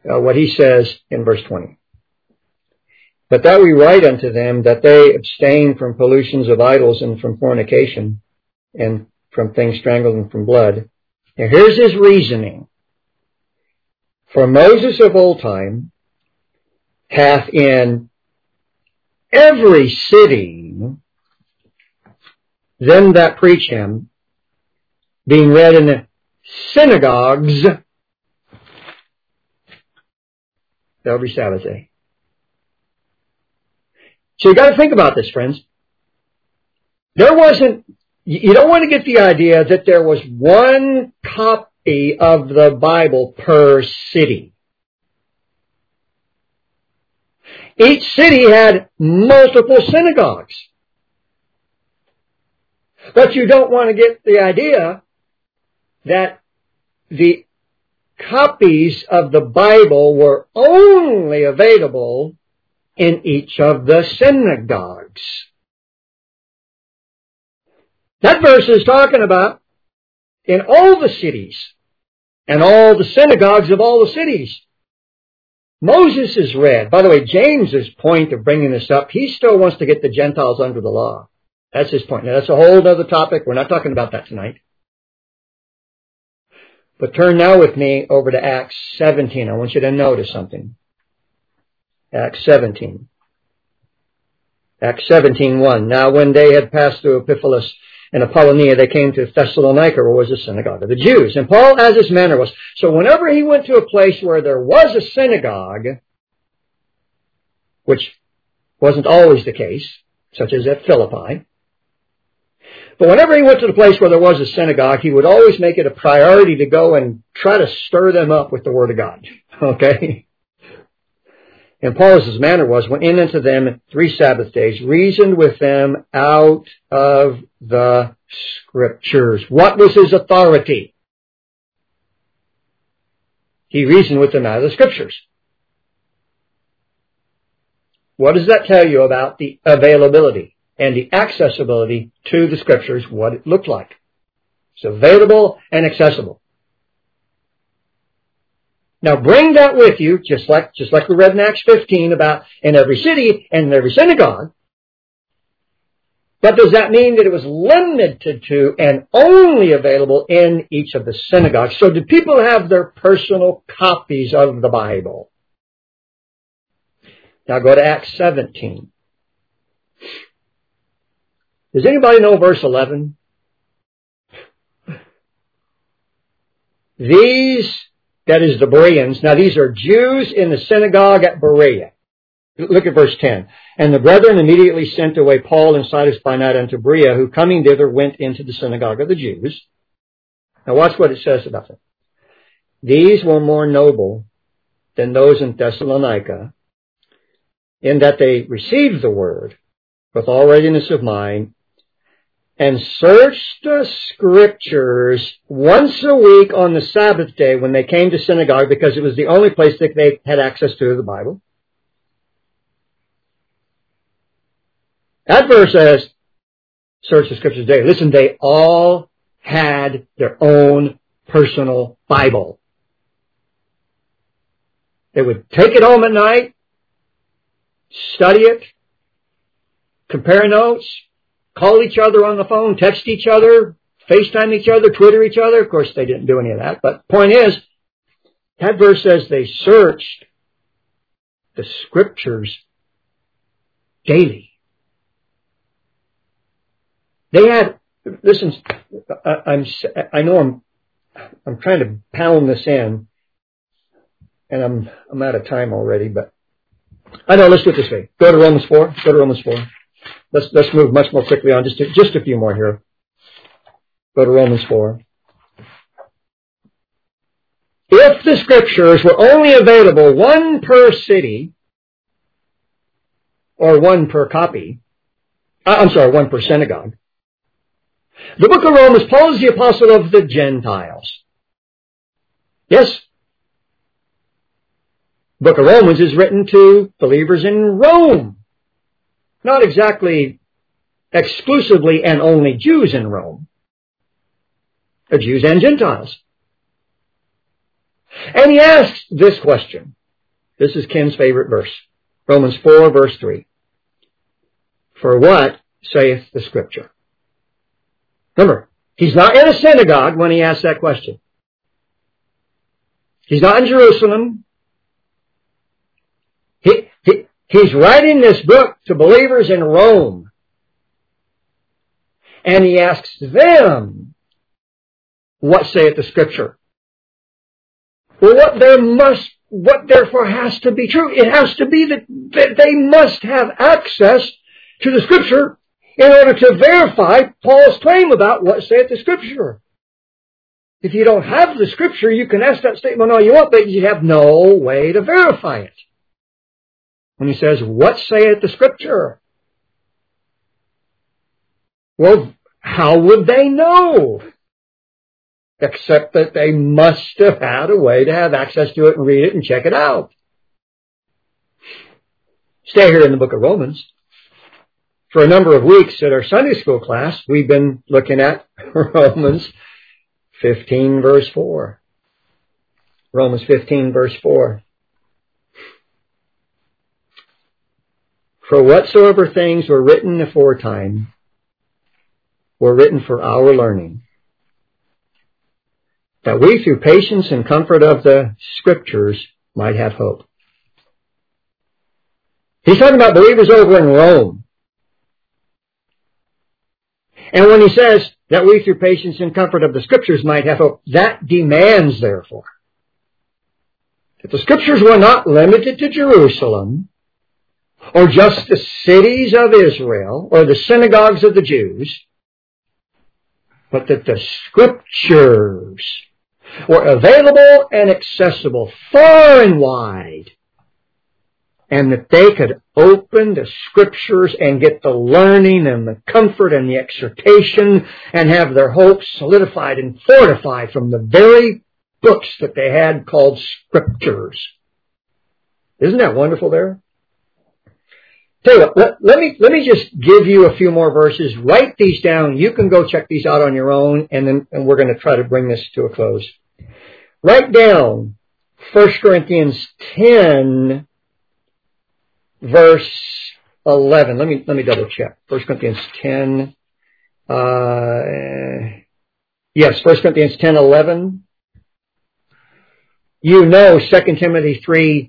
uh, what he says in verse twenty. But that we write unto them that they abstain from pollutions of idols and from fornication and from things strangled and from blood. Now here's his reasoning. For Moses of old time hath in every city them that preach him, being read in the synagogues every Sabbath day. So you got to think about this, friends. There wasn't, you don't want to get the idea that there was one copy of the Bible per city. Each city had multiple synagogues. But you don't want to get the idea that the copies of the Bible were only available in each of the synagogues. That verse is talking about in all the cities and all the synagogues of all the cities. Moses is read. By the way, James's point of bringing this up, he still wants to get the Gentiles under the law. That's his point. Now, that's a whole other topic. We're not talking about that tonight. But turn now with me over to Acts seventeen. I want you to notice something. Acts seventeen. Acts seventeen one. Now when they had passed through Epiphalis and Apollonia, they came to Thessalonica, where was the synagogue of the Jews. And Paul, as his manner was, so whenever he went to a place where there was a synagogue, which wasn't always the case, such as at Philippi, but whenever he went to the place where there was a synagogue, he would always make it a priority to go and try to stir them up with the Word of God. Okay? And Paul, as his manner was, went in unto them three Sabbath days, reasoned with them out of the Scriptures. What was his authority? He reasoned with them out of the Scriptures. What does that tell you about the availability and the accessibility to the Scriptures, what it looked like? It's available and accessible. Now bring that with you, just like, just like we read in Acts fifteen about in every city and in every synagogue. But does that mean that it was limited to and only available in each of the synagogues? So did people have their personal copies of the Bible? Now go to Acts seventeen. Does anybody know verse eleven? These, that is the Bereans. Now these are Jews in the synagogue at Berea. Look at verse ten. And the brethren immediately sent away Paul and Silas by night unto Berea, who coming thither went into the synagogue of the Jews. Now watch what it says about them. These were more noble than those in Thessalonica, in that they received the word with all readiness of mind, and searched the Scriptures once a week on the Sabbath day when they came to synagogue, because it was the only place that they had access to the Bible. That verse says, search the Scriptures daily. Listen, they all had their own personal Bible. They would take it home at night, study it, compare notes, call each other on the phone, text each other, FaceTime each other, Twitter each other. Of course, they didn't do any of that. But point is, that verse says they searched the Scriptures daily. They had, listen, I, I'm, I know I'm, I'm trying to pound this in, and I'm, I'm out of time already, but I know, let's do it this way. Go to Romans four. Go to Romans four. Let's, let's move much more quickly on. Just, just a few more here. Go to Romans four. If the Scriptures were only available one per city, or one per copy, I'm sorry, one per synagogue, the book of Romans, Paul is the apostle of the Gentiles. Yes? The book of Romans is written to believers in Rome. Not exactly exclusively and only Jews in Rome. They're Jews and Gentiles. And he asks this question. This is Ken's favorite verse. Romans four, verse three. For what saith the Scripture? Remember, he's not in a synagogue when he asks that question. He's not in Jerusalem. He, he, he's writing this book to believers in Rome. And he asks them, what saith the Scripture? Well, what there must, what therefore has to be true? It has to be that, that they must have access to the Scripture in order to verify Paul's claim about what saith the Scripture. If you don't have the Scripture, you can ask that statement all you want, but you have no way to verify it. When he says, what saith the Scripture? Well, how would they know? Except that they must have had a way to have access to it and read it and check it out. Stay here in the book of Romans. For a number of weeks at our Sunday school class, we've been looking at Romans fifteen, verse four. Romans fifteen, verse four. For whatsoever things were written aforetime were written for our learning, that we through patience and comfort of the Scriptures might have hope. He's talking about believers over in Rome. And when he says that we through patience and comfort of the Scriptures might have hope, that demands, therefore, that the Scriptures were not limited to Jerusalem, or just the cities of Israel, or the synagogues of the Jews, but that the Scriptures were available and accessible far and wide, and that they could open the Scriptures and get the learning and the comfort and the exhortation and have their hopes solidified and fortified from the very books that they had called Scriptures. Isn't that wonderful there? Tell you what, let, let me let me just give you a few more verses. Write these down. You can go check these out on your own, and then and we're going to try to bring this to a close. Write down First Corinthians ten, verse eleven. Let me let me double check. First Corinthians ten. Uh, yes, First Corinthians ten, eleven. You know Second Timothy three,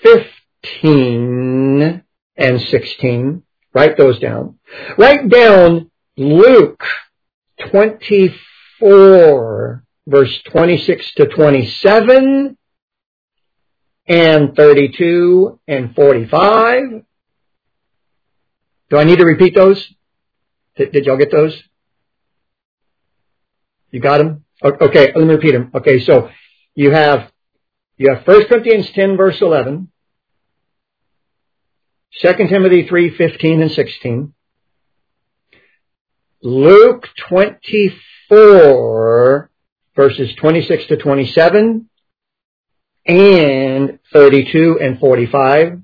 fifteen and sixteen. Write those down. Write down Luke twenty-four, verse twenty-six to twenty-seven, and thirty-two and forty-five. Do I need to repeat those? Did, did y'all get those? You got them? Okay, let me repeat them. Okay, so you have you have First Corinthians ten, verse eleven. Second Timothy three, fifteen and sixteen. Luke twenty-four, verses twenty-six to twenty-seven, and thirty-two and forty-five.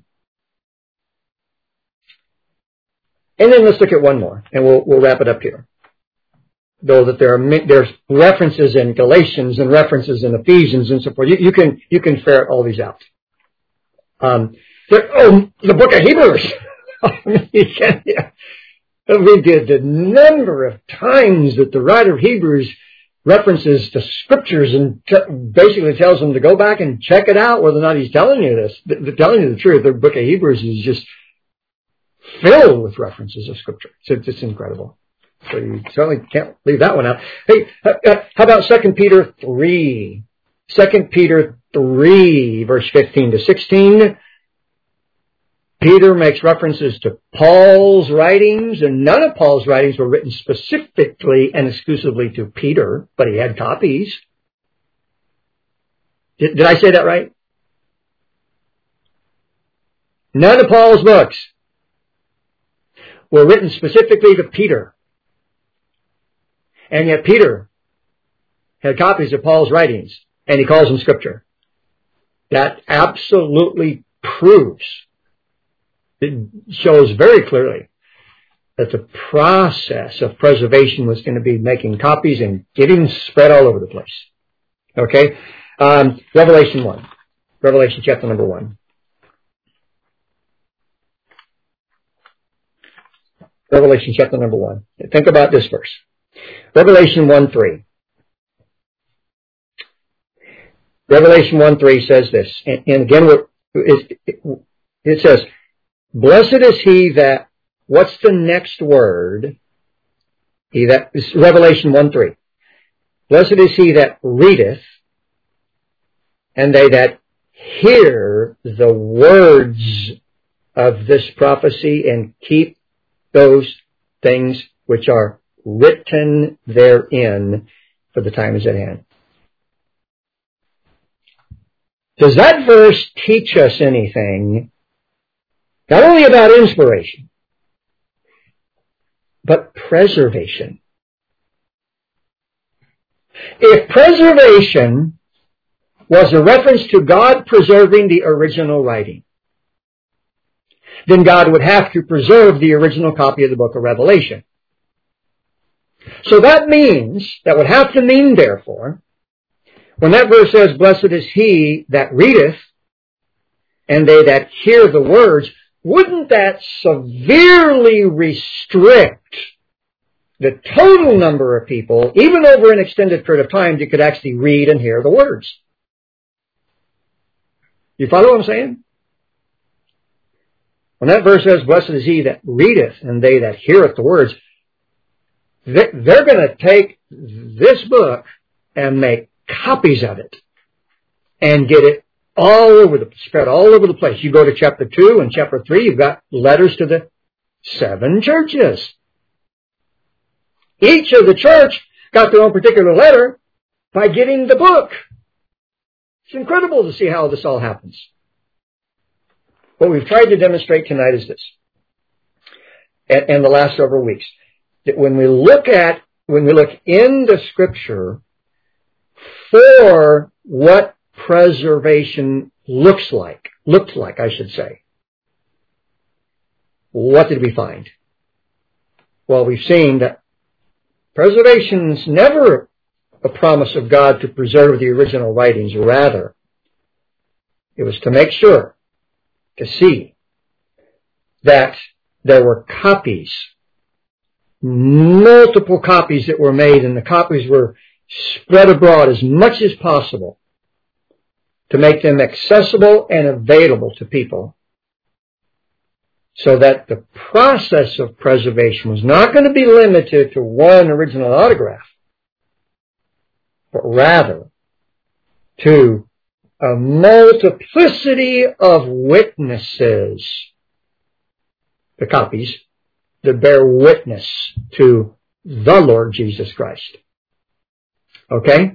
And then let's look at one more, and we'll we'll wrap it up here. Though that there are there's references in Galatians and references in Ephesians and so forth. You, you can you can ferret all these out. Um, there, oh, the book of Hebrews. you can, yeah. We did the number of times that the writer of Hebrews references the Scriptures and t- basically tells them to go back and check it out whether or not he's telling you this. They're telling you the truth. The book of Hebrews is just filled with references of Scripture. So it's just incredible. So you certainly can't leave that one out. Hey, how about Second Peter three? Second Peter three, verse fifteen to sixteen. Peter makes references to Paul's writings, and none of Paul's writings were written specifically and exclusively to Peter, but he had copies. Did, did I say that right? None of Paul's books were written specifically to Peter. And yet Peter had copies of Paul's writings, and he calls them Scripture. That absolutely proves, it shows very clearly that the process of preservation was going to be making copies and getting spread all over the place. Okay? Um, Revelation one. Revelation chapter number one. Revelation chapter number one. Think about this verse. Revelation one three. Revelation one three says this. And, and again, it, it says, blessed is he that, what's the next word? He that, Revelation one three. Blessed is he that readeth, and they that hear the words of this prophecy and keep those things which are written therein, for the time is at hand. Does that verse teach us anything, not only about inspiration, but preservation? If preservation was a reference to God preserving the original writing, then God would have to preserve the original copy of the book of Revelation. So that means, that would have to mean, therefore, when that verse says, blessed is he that readeth, and they that hear the words, wouldn't that severely restrict the total number of people, even over an extended period of time, that could actually read and hear the words? You follow what I'm saying? When that verse says, blessed is he that readeth, and they that heareth the words, they're going to take this book and make copies of it and get it all over the, spread all over the place. You go to chapter two and chapter three, you've got letters to the seven churches. Each of the church got their own particular letter by getting the book. It's incredible to see how this all happens. What we've tried to demonstrate tonight is this, and, and the last several weeks, that when we look at, when we look in the Scripture for what preservation looks like, looked like, I should say, what did we find? Well, we've seen that preservation's never a promise of God to preserve the original writings. Rather, it was to make sure, to see that there were copies, multiple copies that were made, and the copies were spread abroad as much as possible to make them accessible and available to people, so that the process of preservation was not going to be limited to one original autograph, but rather to a multiplicity of witnesses, the copies that bear witness to the Lord Jesus Christ. Okay?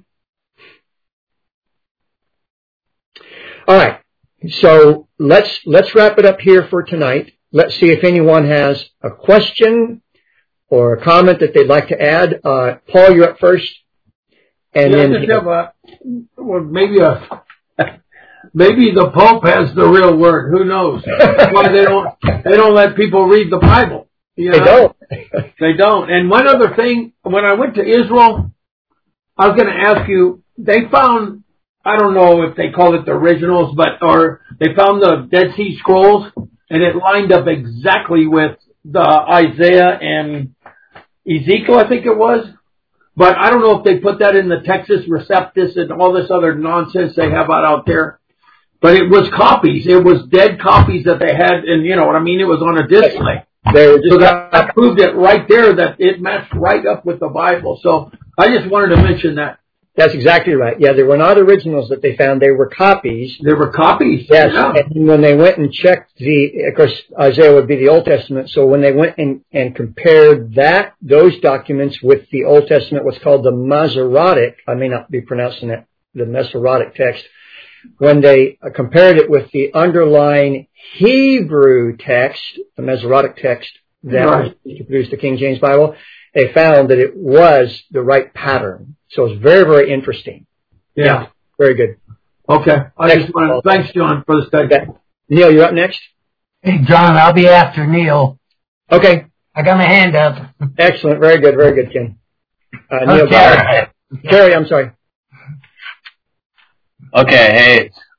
All right. So let's let's wrap it up here for tonight. Let's see if anyone has a question or a comment that they'd like to add. Uh, Paul, you're up first. And yeah, then just have a, well, maybe a maybe the Pope has the real word. Who knows? That's why they don't they don't let people read the Bible. You know? They don't. They don't. And one other thing, when I went to Israel, I was going to ask you. They found, I don't know if they call it the originals, but or they found the Dead Sea Scrolls, and it lined up exactly with the Isaiah and Ezekiel, I think it was. But I don't know if they put that in the Textus Receptus and all this other nonsense they have out, out there. But it was copies. It was dead copies that they had, and you know what I mean? It was on a display. So that, that proved it right there that it matched right up with the Bible. So I just wanted to mention that. That's exactly right. Yeah, they were not originals that they found. They were copies. They were copies. Yes. Yeah. And when they went and checked the, of course, Isaiah would be the Old Testament. So when they went and, and compared that, those documents with the Old Testament, what's called the Masoretic, I may not be pronouncing it, the Masoretic text, when they compared it with the underlying Hebrew text, the Masoretic text that right. was to produce the King James Bible, they found that it was the right pattern. So it's very, very interesting. Yeah. yeah very good. Okay. I next, just want to, thanks, John, for the study. Okay. Neil, you're up next. Hey, John, I'll be after Neil. Okay. I got my hand up. Excellent. Very good. Very good, Ken. Uh, Neil, okay. Carrie, I'm sorry. Okay. Hey,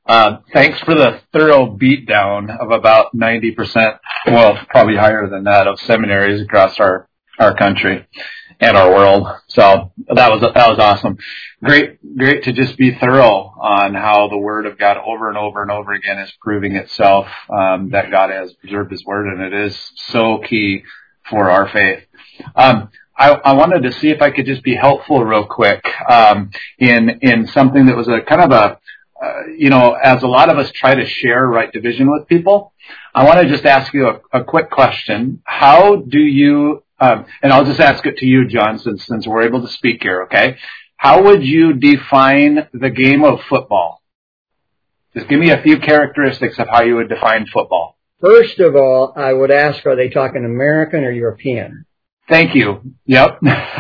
Uh, thanks for the thorough beatdown of about ninety percent, well, probably higher than that, of seminaries across our, our country and our world. So that was, that was awesome. Great, great to just be thorough on how the Word of God over and over and over again is proving itself, um, that God has preserved His Word, and it is so key for our faith. Um, I, I wanted to see if I could just be helpful real quick, um, in, in something that was a kind of a, Uh, you know, as a lot of us try to share right division with people, I want to just ask you a, a quick question. How do you, um, and I'll just ask it to you, John, since, since we're able to speak here, okay? How would you define the game of football? Just give me a few characteristics of how you would define football. First of all, I would ask, are they talking American or European? Thank you. Yep.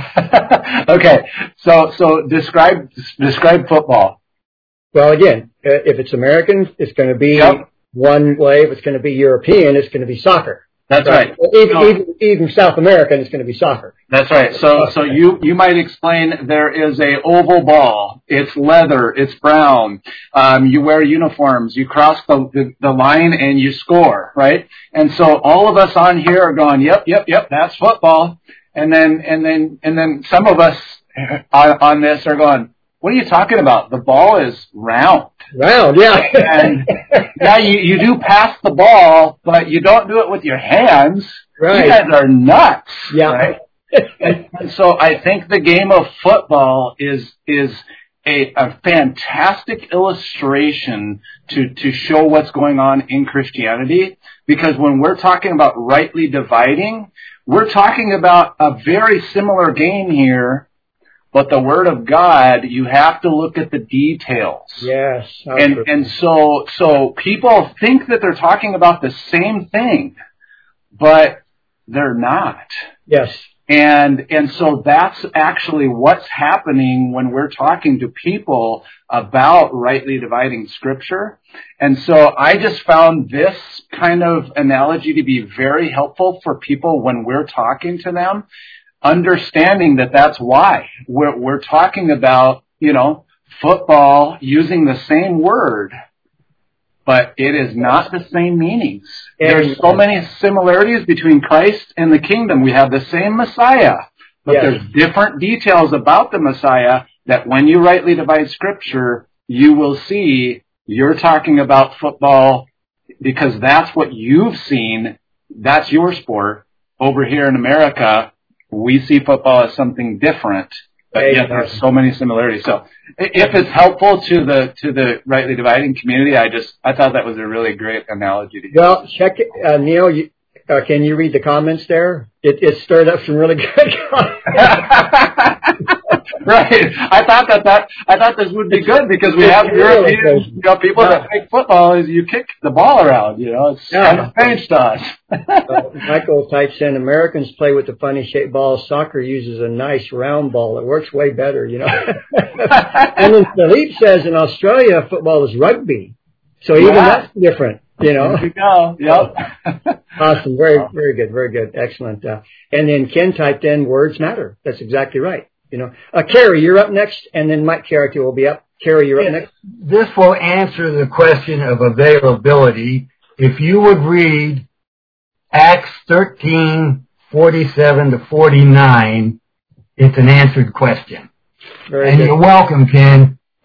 Okay. So, so describe, describe football. Well, again, if it's American, it's going to be yep. one way. If it's going to be European, it's going to be soccer. That's so right. Even, no. even, even South American, it's going to be soccer. That's right. So, so you, you might explain there is a oval ball. It's leather. It's brown. Um, you wear uniforms. You cross the, the, the line and you score, right? And so all of us on here are going, yep, yep, yep, that's football. And then, and then, and then some of us on, on this are going, what are you talking about? The ball is round. Round, yeah. And yeah, you, you do pass the ball, but you don't do it with your hands. Right. You guys are nuts. Yeah. Right? and, and so I think the game of football is is a, a fantastic illustration to, to show what's going on in Christianity. Because when we're talking about rightly dividing, we're talking about a very similar game here. But the Word of God, you have to look at the details. Yes. And and so so people think that they're talking about the same thing, but they're not. Yes. And and so that's actually what's happening when we're talking to people about rightly dividing Scripture. And so I just found this kind of analogy to be very helpful for people when we're talking to them. Understanding that that's why we're, we're talking about, you know, football using the same word, but it is not the same meanings. There's so many similarities between Christ and the kingdom. We have the same Messiah, but yes. There's different details about the Messiah that when you rightly divide Scripture, you will see you're talking about football because that's what you've seen. That's your sport. Over here in America, we see football as something different, but yet there's so many similarities. So if it's helpful to the to the rightly dividing community, I just I thought that was a really great analogy to use. Well, check it, uh, Neil. You, uh, can you read the comments there? It, it stirred up some really good comments. Right. I thought that, that I thought this would be good because we have European you know, people that think football is you kick the ball around. You know, it's yeah. kind of strange to us. uh, Michael types in, Americans play with the funny shaped ball. Soccer uses a nice round ball. It works way better, you know. And then Philippe says in Australia, football is rugby. So even yeah. that's different, you know. There you go. Yep. Awesome. Very, very good. Very good. Excellent. Uh, and then Ken typed in, words matter. That's exactly right. You know, uh, Carrie, you're up next, and then Mike Carricky will be up. Carrie, you're up next. This will answer the question of availability. If you would read Acts thirteen, forty-seven to forty-nine, it's an answered question. Very and good. You're welcome, Ken.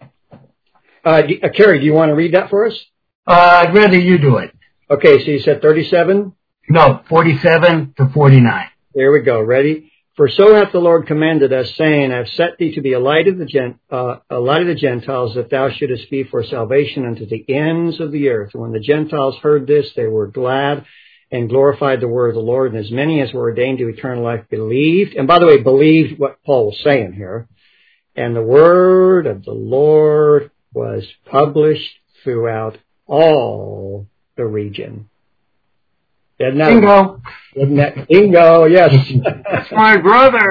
Uh, do, uh, Carrie, do you want to read that for us? Uh, I'd rather you do it. Okay, so you said thirty-seven? No, forty-seven to forty-nine. There we go. Ready? For so hath the Lord commanded us, saying, I have set thee to be a light of the gent, uh, a light of the Gentiles, that thou shouldest be for salvation unto the ends of the earth. And when the Gentiles heard this, they were glad and glorified the word of the Lord. And as many as were ordained to eternal life believed. And by the way, believed what Paul was saying here. And the word of the Lord was published throughout all the region. Isn't that, Bingo. Isn't that, bingo, yes. That's my brother.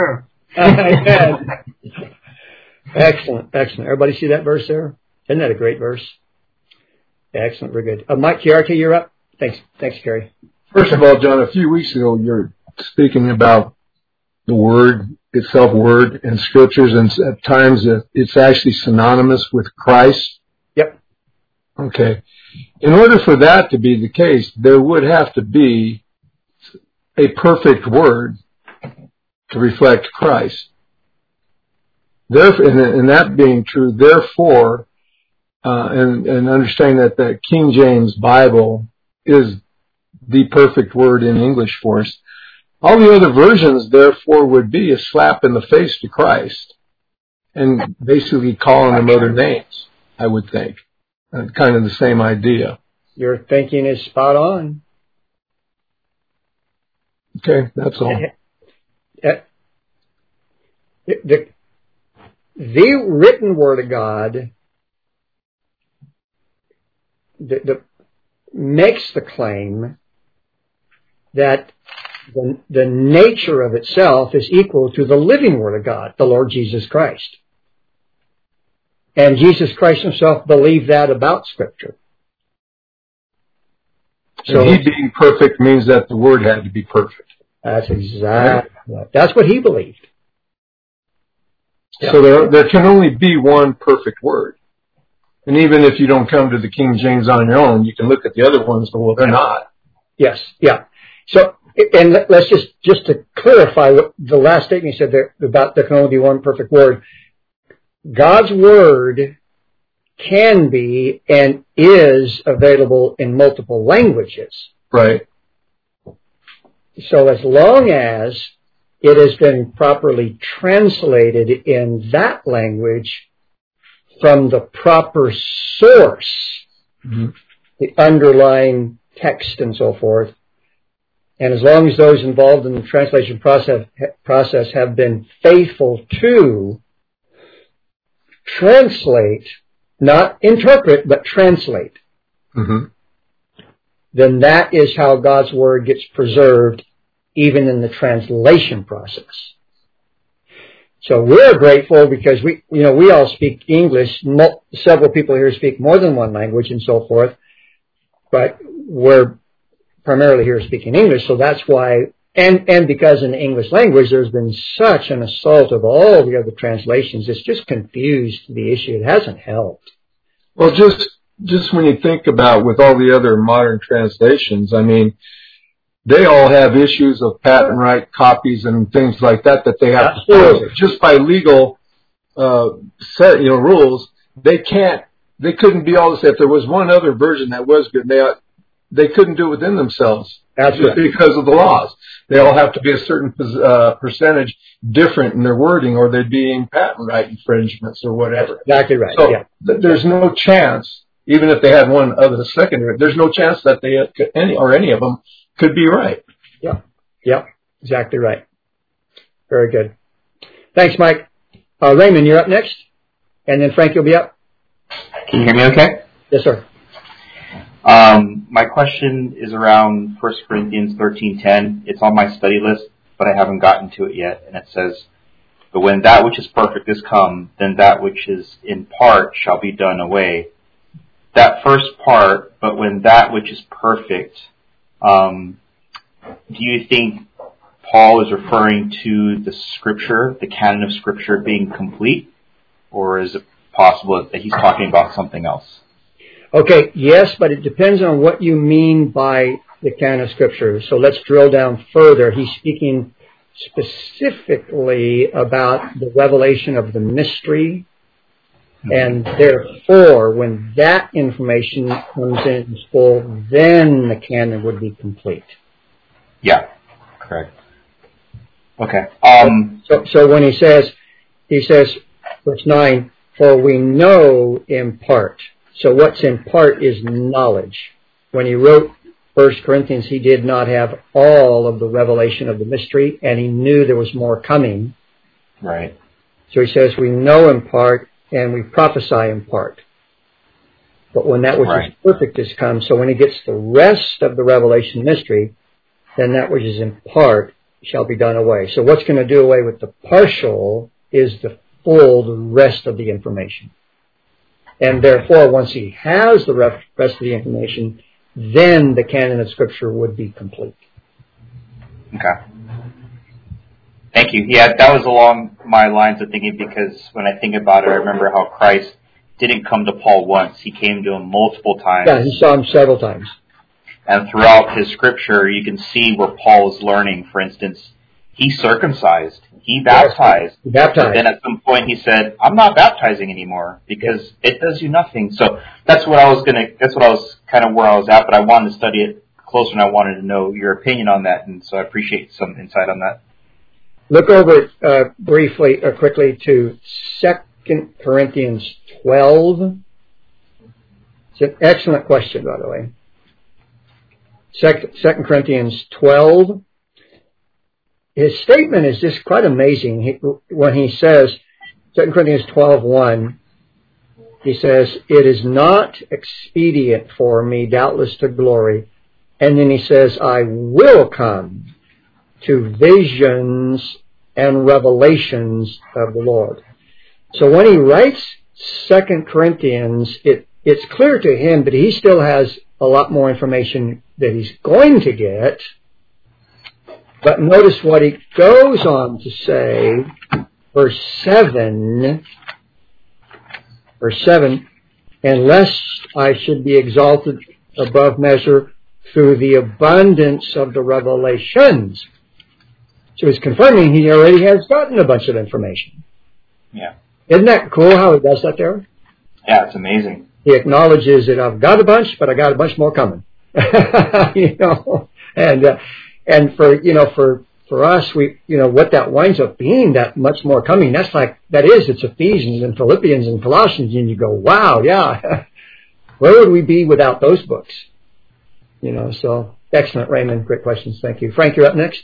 Excellent, excellent. Everybody see that verse there? Isn't that a great verse? Excellent, very good. Uh, Mike Chiarti, you're up. Thanks, thanks, Gary. First of all, John, a few weeks ago, you were speaking about the word itself, word and scriptures, and at times it's actually synonymous with Christ. Yep. Okay. In order for that to be the case, there would have to be a perfect word to reflect Christ. Therefore, and, and that being true, therefore, uh, and, and understanding that the King James Bible is the perfect word in English for us, all the other versions, therefore, would be a slap in the face to Christ and basically calling him other names, I would think. Uh, kind of the same idea. Your thinking is spot on. Okay, that's all. The, the, the written Word of God the, the, makes the claim that the, the nature of itself is equal to the living Word of God, the Lord Jesus Christ. And Jesus Christ himself believed that about Scripture. So and he being perfect means that the Word had to be perfect. That's exactly right. That's what he believed. So there, there can only be one perfect Word. And even if you don't come to the King James on your own, you can look at the other ones, but well, they're not. Yes, yeah. So, and let's just, just to clarify what the last statement you said there about there can only be one perfect Word. God's Word can be and is available in multiple languages. Right. So as long as it has been properly translated in that language from the proper source, mm-hmm. the underlying text and so forth, and as long as those involved in the translation process, process have been faithful to translate, not interpret, but translate, mm-hmm. then that is how God's Word gets preserved even in the translation process. So we're grateful because we, you know, we all speak English. Several people here speak more than one language and so forth, but we're primarily here speaking English, so that's why, and, and because in the English language there's been such an assault of all the other translations, it's just confused the issue. It hasn't helped. Well, just, just when you think about with all the other modern translations, I mean, they all have issues of patent right copies and things like that that they have Absolutely. to just by legal, uh, set, you know, rules, they can't, they couldn't be all the same. If there was one other version that was good, they, they couldn't do it within themselves. That's just right. Because of the laws. They all have to be a certain uh, percentage different in their wording or they'd be in patent right infringements or whatever. Exactly right. So yeah. th- there's no chance, even if they had one other the secondary, there's no chance that they could, any or any of them could be right. Yeah. Yeah. Exactly right. Very good. Thanks, Mike. Uh, Raymond, you're up next. And then Frank, you'll be up. Can you hear me okay? Yes, sir. Um, my question is around First Corinthians thirteen ten. It's on my study list, but I haven't gotten to it yet. And it says, "But when that which is perfect is come, then that which is in part shall be done away." That first part, "but when that which is perfect," um, do you think Paul is referring to the Scripture, the canon of Scripture being complete? Or is it possible that he's talking about something else? Okay, yes, but it depends on what you mean by the canon of Scripture. So let's drill down further. He's speaking specifically about the revelation of the mystery, and therefore, when that information comes in full, then the canon would be complete. Yeah, correct. Okay. Um, so, so when he says, he says, verse nine, "For we know in part." So what's in part is knowledge. When he wrote First Corinthians, he did not have all of the revelation of the mystery, and he knew there was more coming. Right. So he says, we know in part, and we prophesy in part. But when that which right. is perfect has come, so when he gets the rest of the revelation mystery, then that which is in part shall be done away. So what's going to do away with the partial is the full, the rest of the information. And therefore, once he has the rest of the information, then the canon of Scripture would be complete. Okay. Thank you. Yeah, that was along my lines of thinking because when I think about it, I remember how Christ didn't come to Paul once. He came to him multiple times. Yeah, he saw him several times. And throughout his scripture, you can see where Paul is learning. For instance, he circumcised. He baptized. He baptized. But then at some point he said, I'm not baptizing anymore because it does you nothing. So that's what I was going to, that's what I was kind of where I was at, but I wanted to study it closer and I wanted to know your opinion on that. And so I appreciate some insight on that. Look over uh, briefly or quickly to Second Corinthians twelve. It's an excellent question, by the way. Second Corinthians twelve. His statement is just quite amazing. He, when he says, Second Corinthians twelve one, he says, it is not expedient for me, doubtless, to glory. And then he says, I will come to visions and revelations of the Lord. So when he writes Second Corinthians, it, it's clear to him that he still has a lot more information that he's going to get. But notice what he goes on to say, verse seven, verse seven, and lest I should be exalted above measure through the abundance of the revelations. So he's confirming he already has gotten a bunch of information. Yeah. Isn't that cool how he does that there? Yeah, it's amazing. He acknowledges that I've got a bunch, but I got a bunch more coming. you know, and uh, and for you know for for us, we you know what that winds up being, that much more coming. That's like that is it's Ephesians and Philippians and Colossians, and you go, wow, yeah, where would we be without those books? You know, so excellent, Raymond. Great questions. Thank you, Frank. You're up next.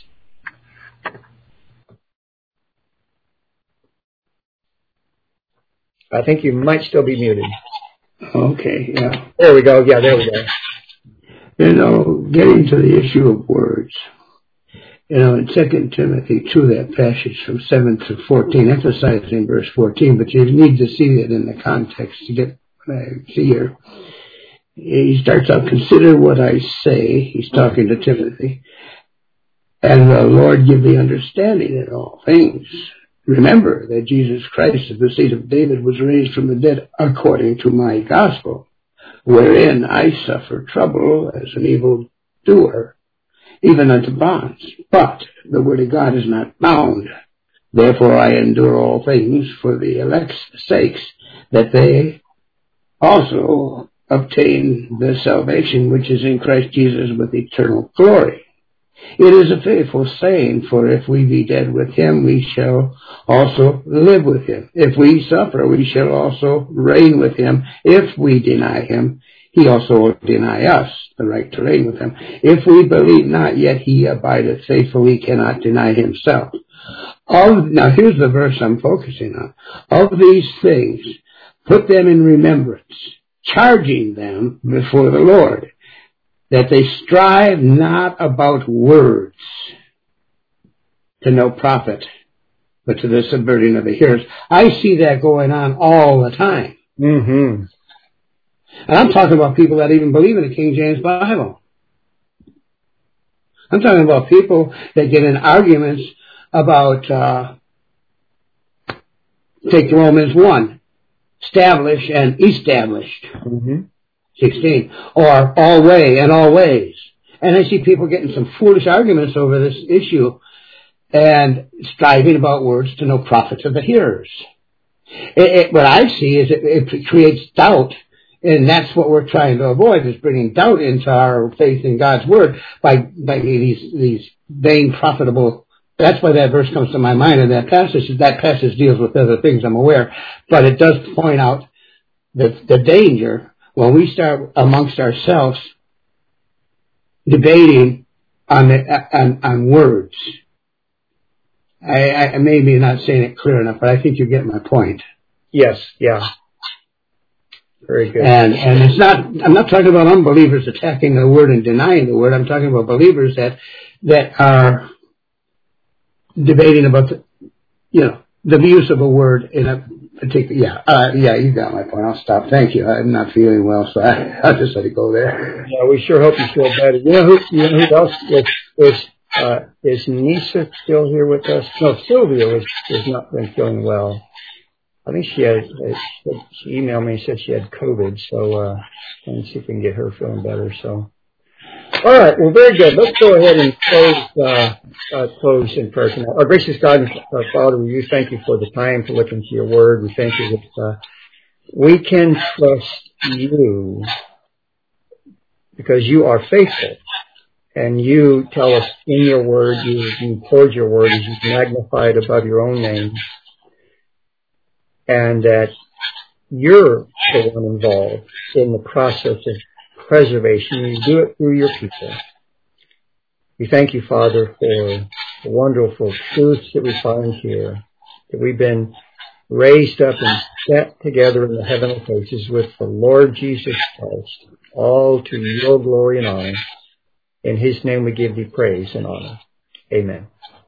I think you might still be muted. Okay, yeah. There we go. Yeah, there we go. You know, getting to the issue of words. You know, in Second Timothy two, that passage from seven to fourteen, emphasizing verse fourteen, but you need to see it in the context to get what I see here. He starts out, consider what I say. He's talking to Timothy. And the Lord give thee understanding in all things. Remember that Jesus Christ of the seed of David was raised from the dead according to my gospel, wherein I suffer trouble as an evil doer, even unto bonds. But the word of God is not bound. Therefore I endure all things for the elect's sakes, that they also obtain the salvation which is in Christ Jesus with eternal glory. It is a faithful saying, for if we be dead with him, we shall also live with him. If we suffer, we shall also reign with him. If we deny him, he also will deny us the right to reign with him. If we believe not, yet he abideth faithful, he cannot deny himself. All, now here's the verse I'm focusing on. Of these things, put them in remembrance, charging them before the Lord, that they strive not about words to no profit, but to the subverting of the hearers. I see that going on all the time. Mm-hmm. And I'm talking about people that even believe in the King James Bible. I'm talking about people that get in arguments about, uh, take Romans one, establish and established. Mm-hmm. sixteen, or all way and all ways. And I see people getting some foolish arguments over this issue and striving about words to no profit to the hearers. It, it, what I see is it, it creates doubt, and that's what we're trying to avoid, is bringing doubt into our faith in God's Word by, by these, these vain, profitable. That's why that verse comes to my mind in that passage. That passage deals with other things, I'm aware, but it does point out the, the danger when we start amongst ourselves debating on the, on, on words. I, I maybe not saying it clear enough, but I think you get my point. Yes, yeah. Very good. And and it's not. I'm not talking about unbelievers attacking the word and denying the word. I'm talking about believers that that are debating about the, you know, the use of a word in a particular. Yeah, uh, yeah. You got my point. I'll stop. Thank you. I'm not feeling well, so I, I'll just let it go there. Yeah, we sure hope you feel better. You know who? You know who else is is uh, is Nisa still here with us? No, Sylvia is has not been feeling well. I think she had, she emailed me and said she had COVID, so uh, let's see if we can get her feeling better. So, all right, well, very good. Let's go ahead and close, uh, uh, close in prayer tonight. Our gracious God and our Father, we thank you for the time to look into your word. We thank you that uh, we can trust you because you are faithful. And you tell us in your word, you, you poured your word as you magnified above your own name, and that you're the one involved in the process of preservation. You do it through your people. We thank you, Father, for the wonderful truths that we find here, that we've been raised up and set together in the heavenly places with the Lord Jesus Christ, all to your glory and honor. In his name we give thee praise and honor. Amen.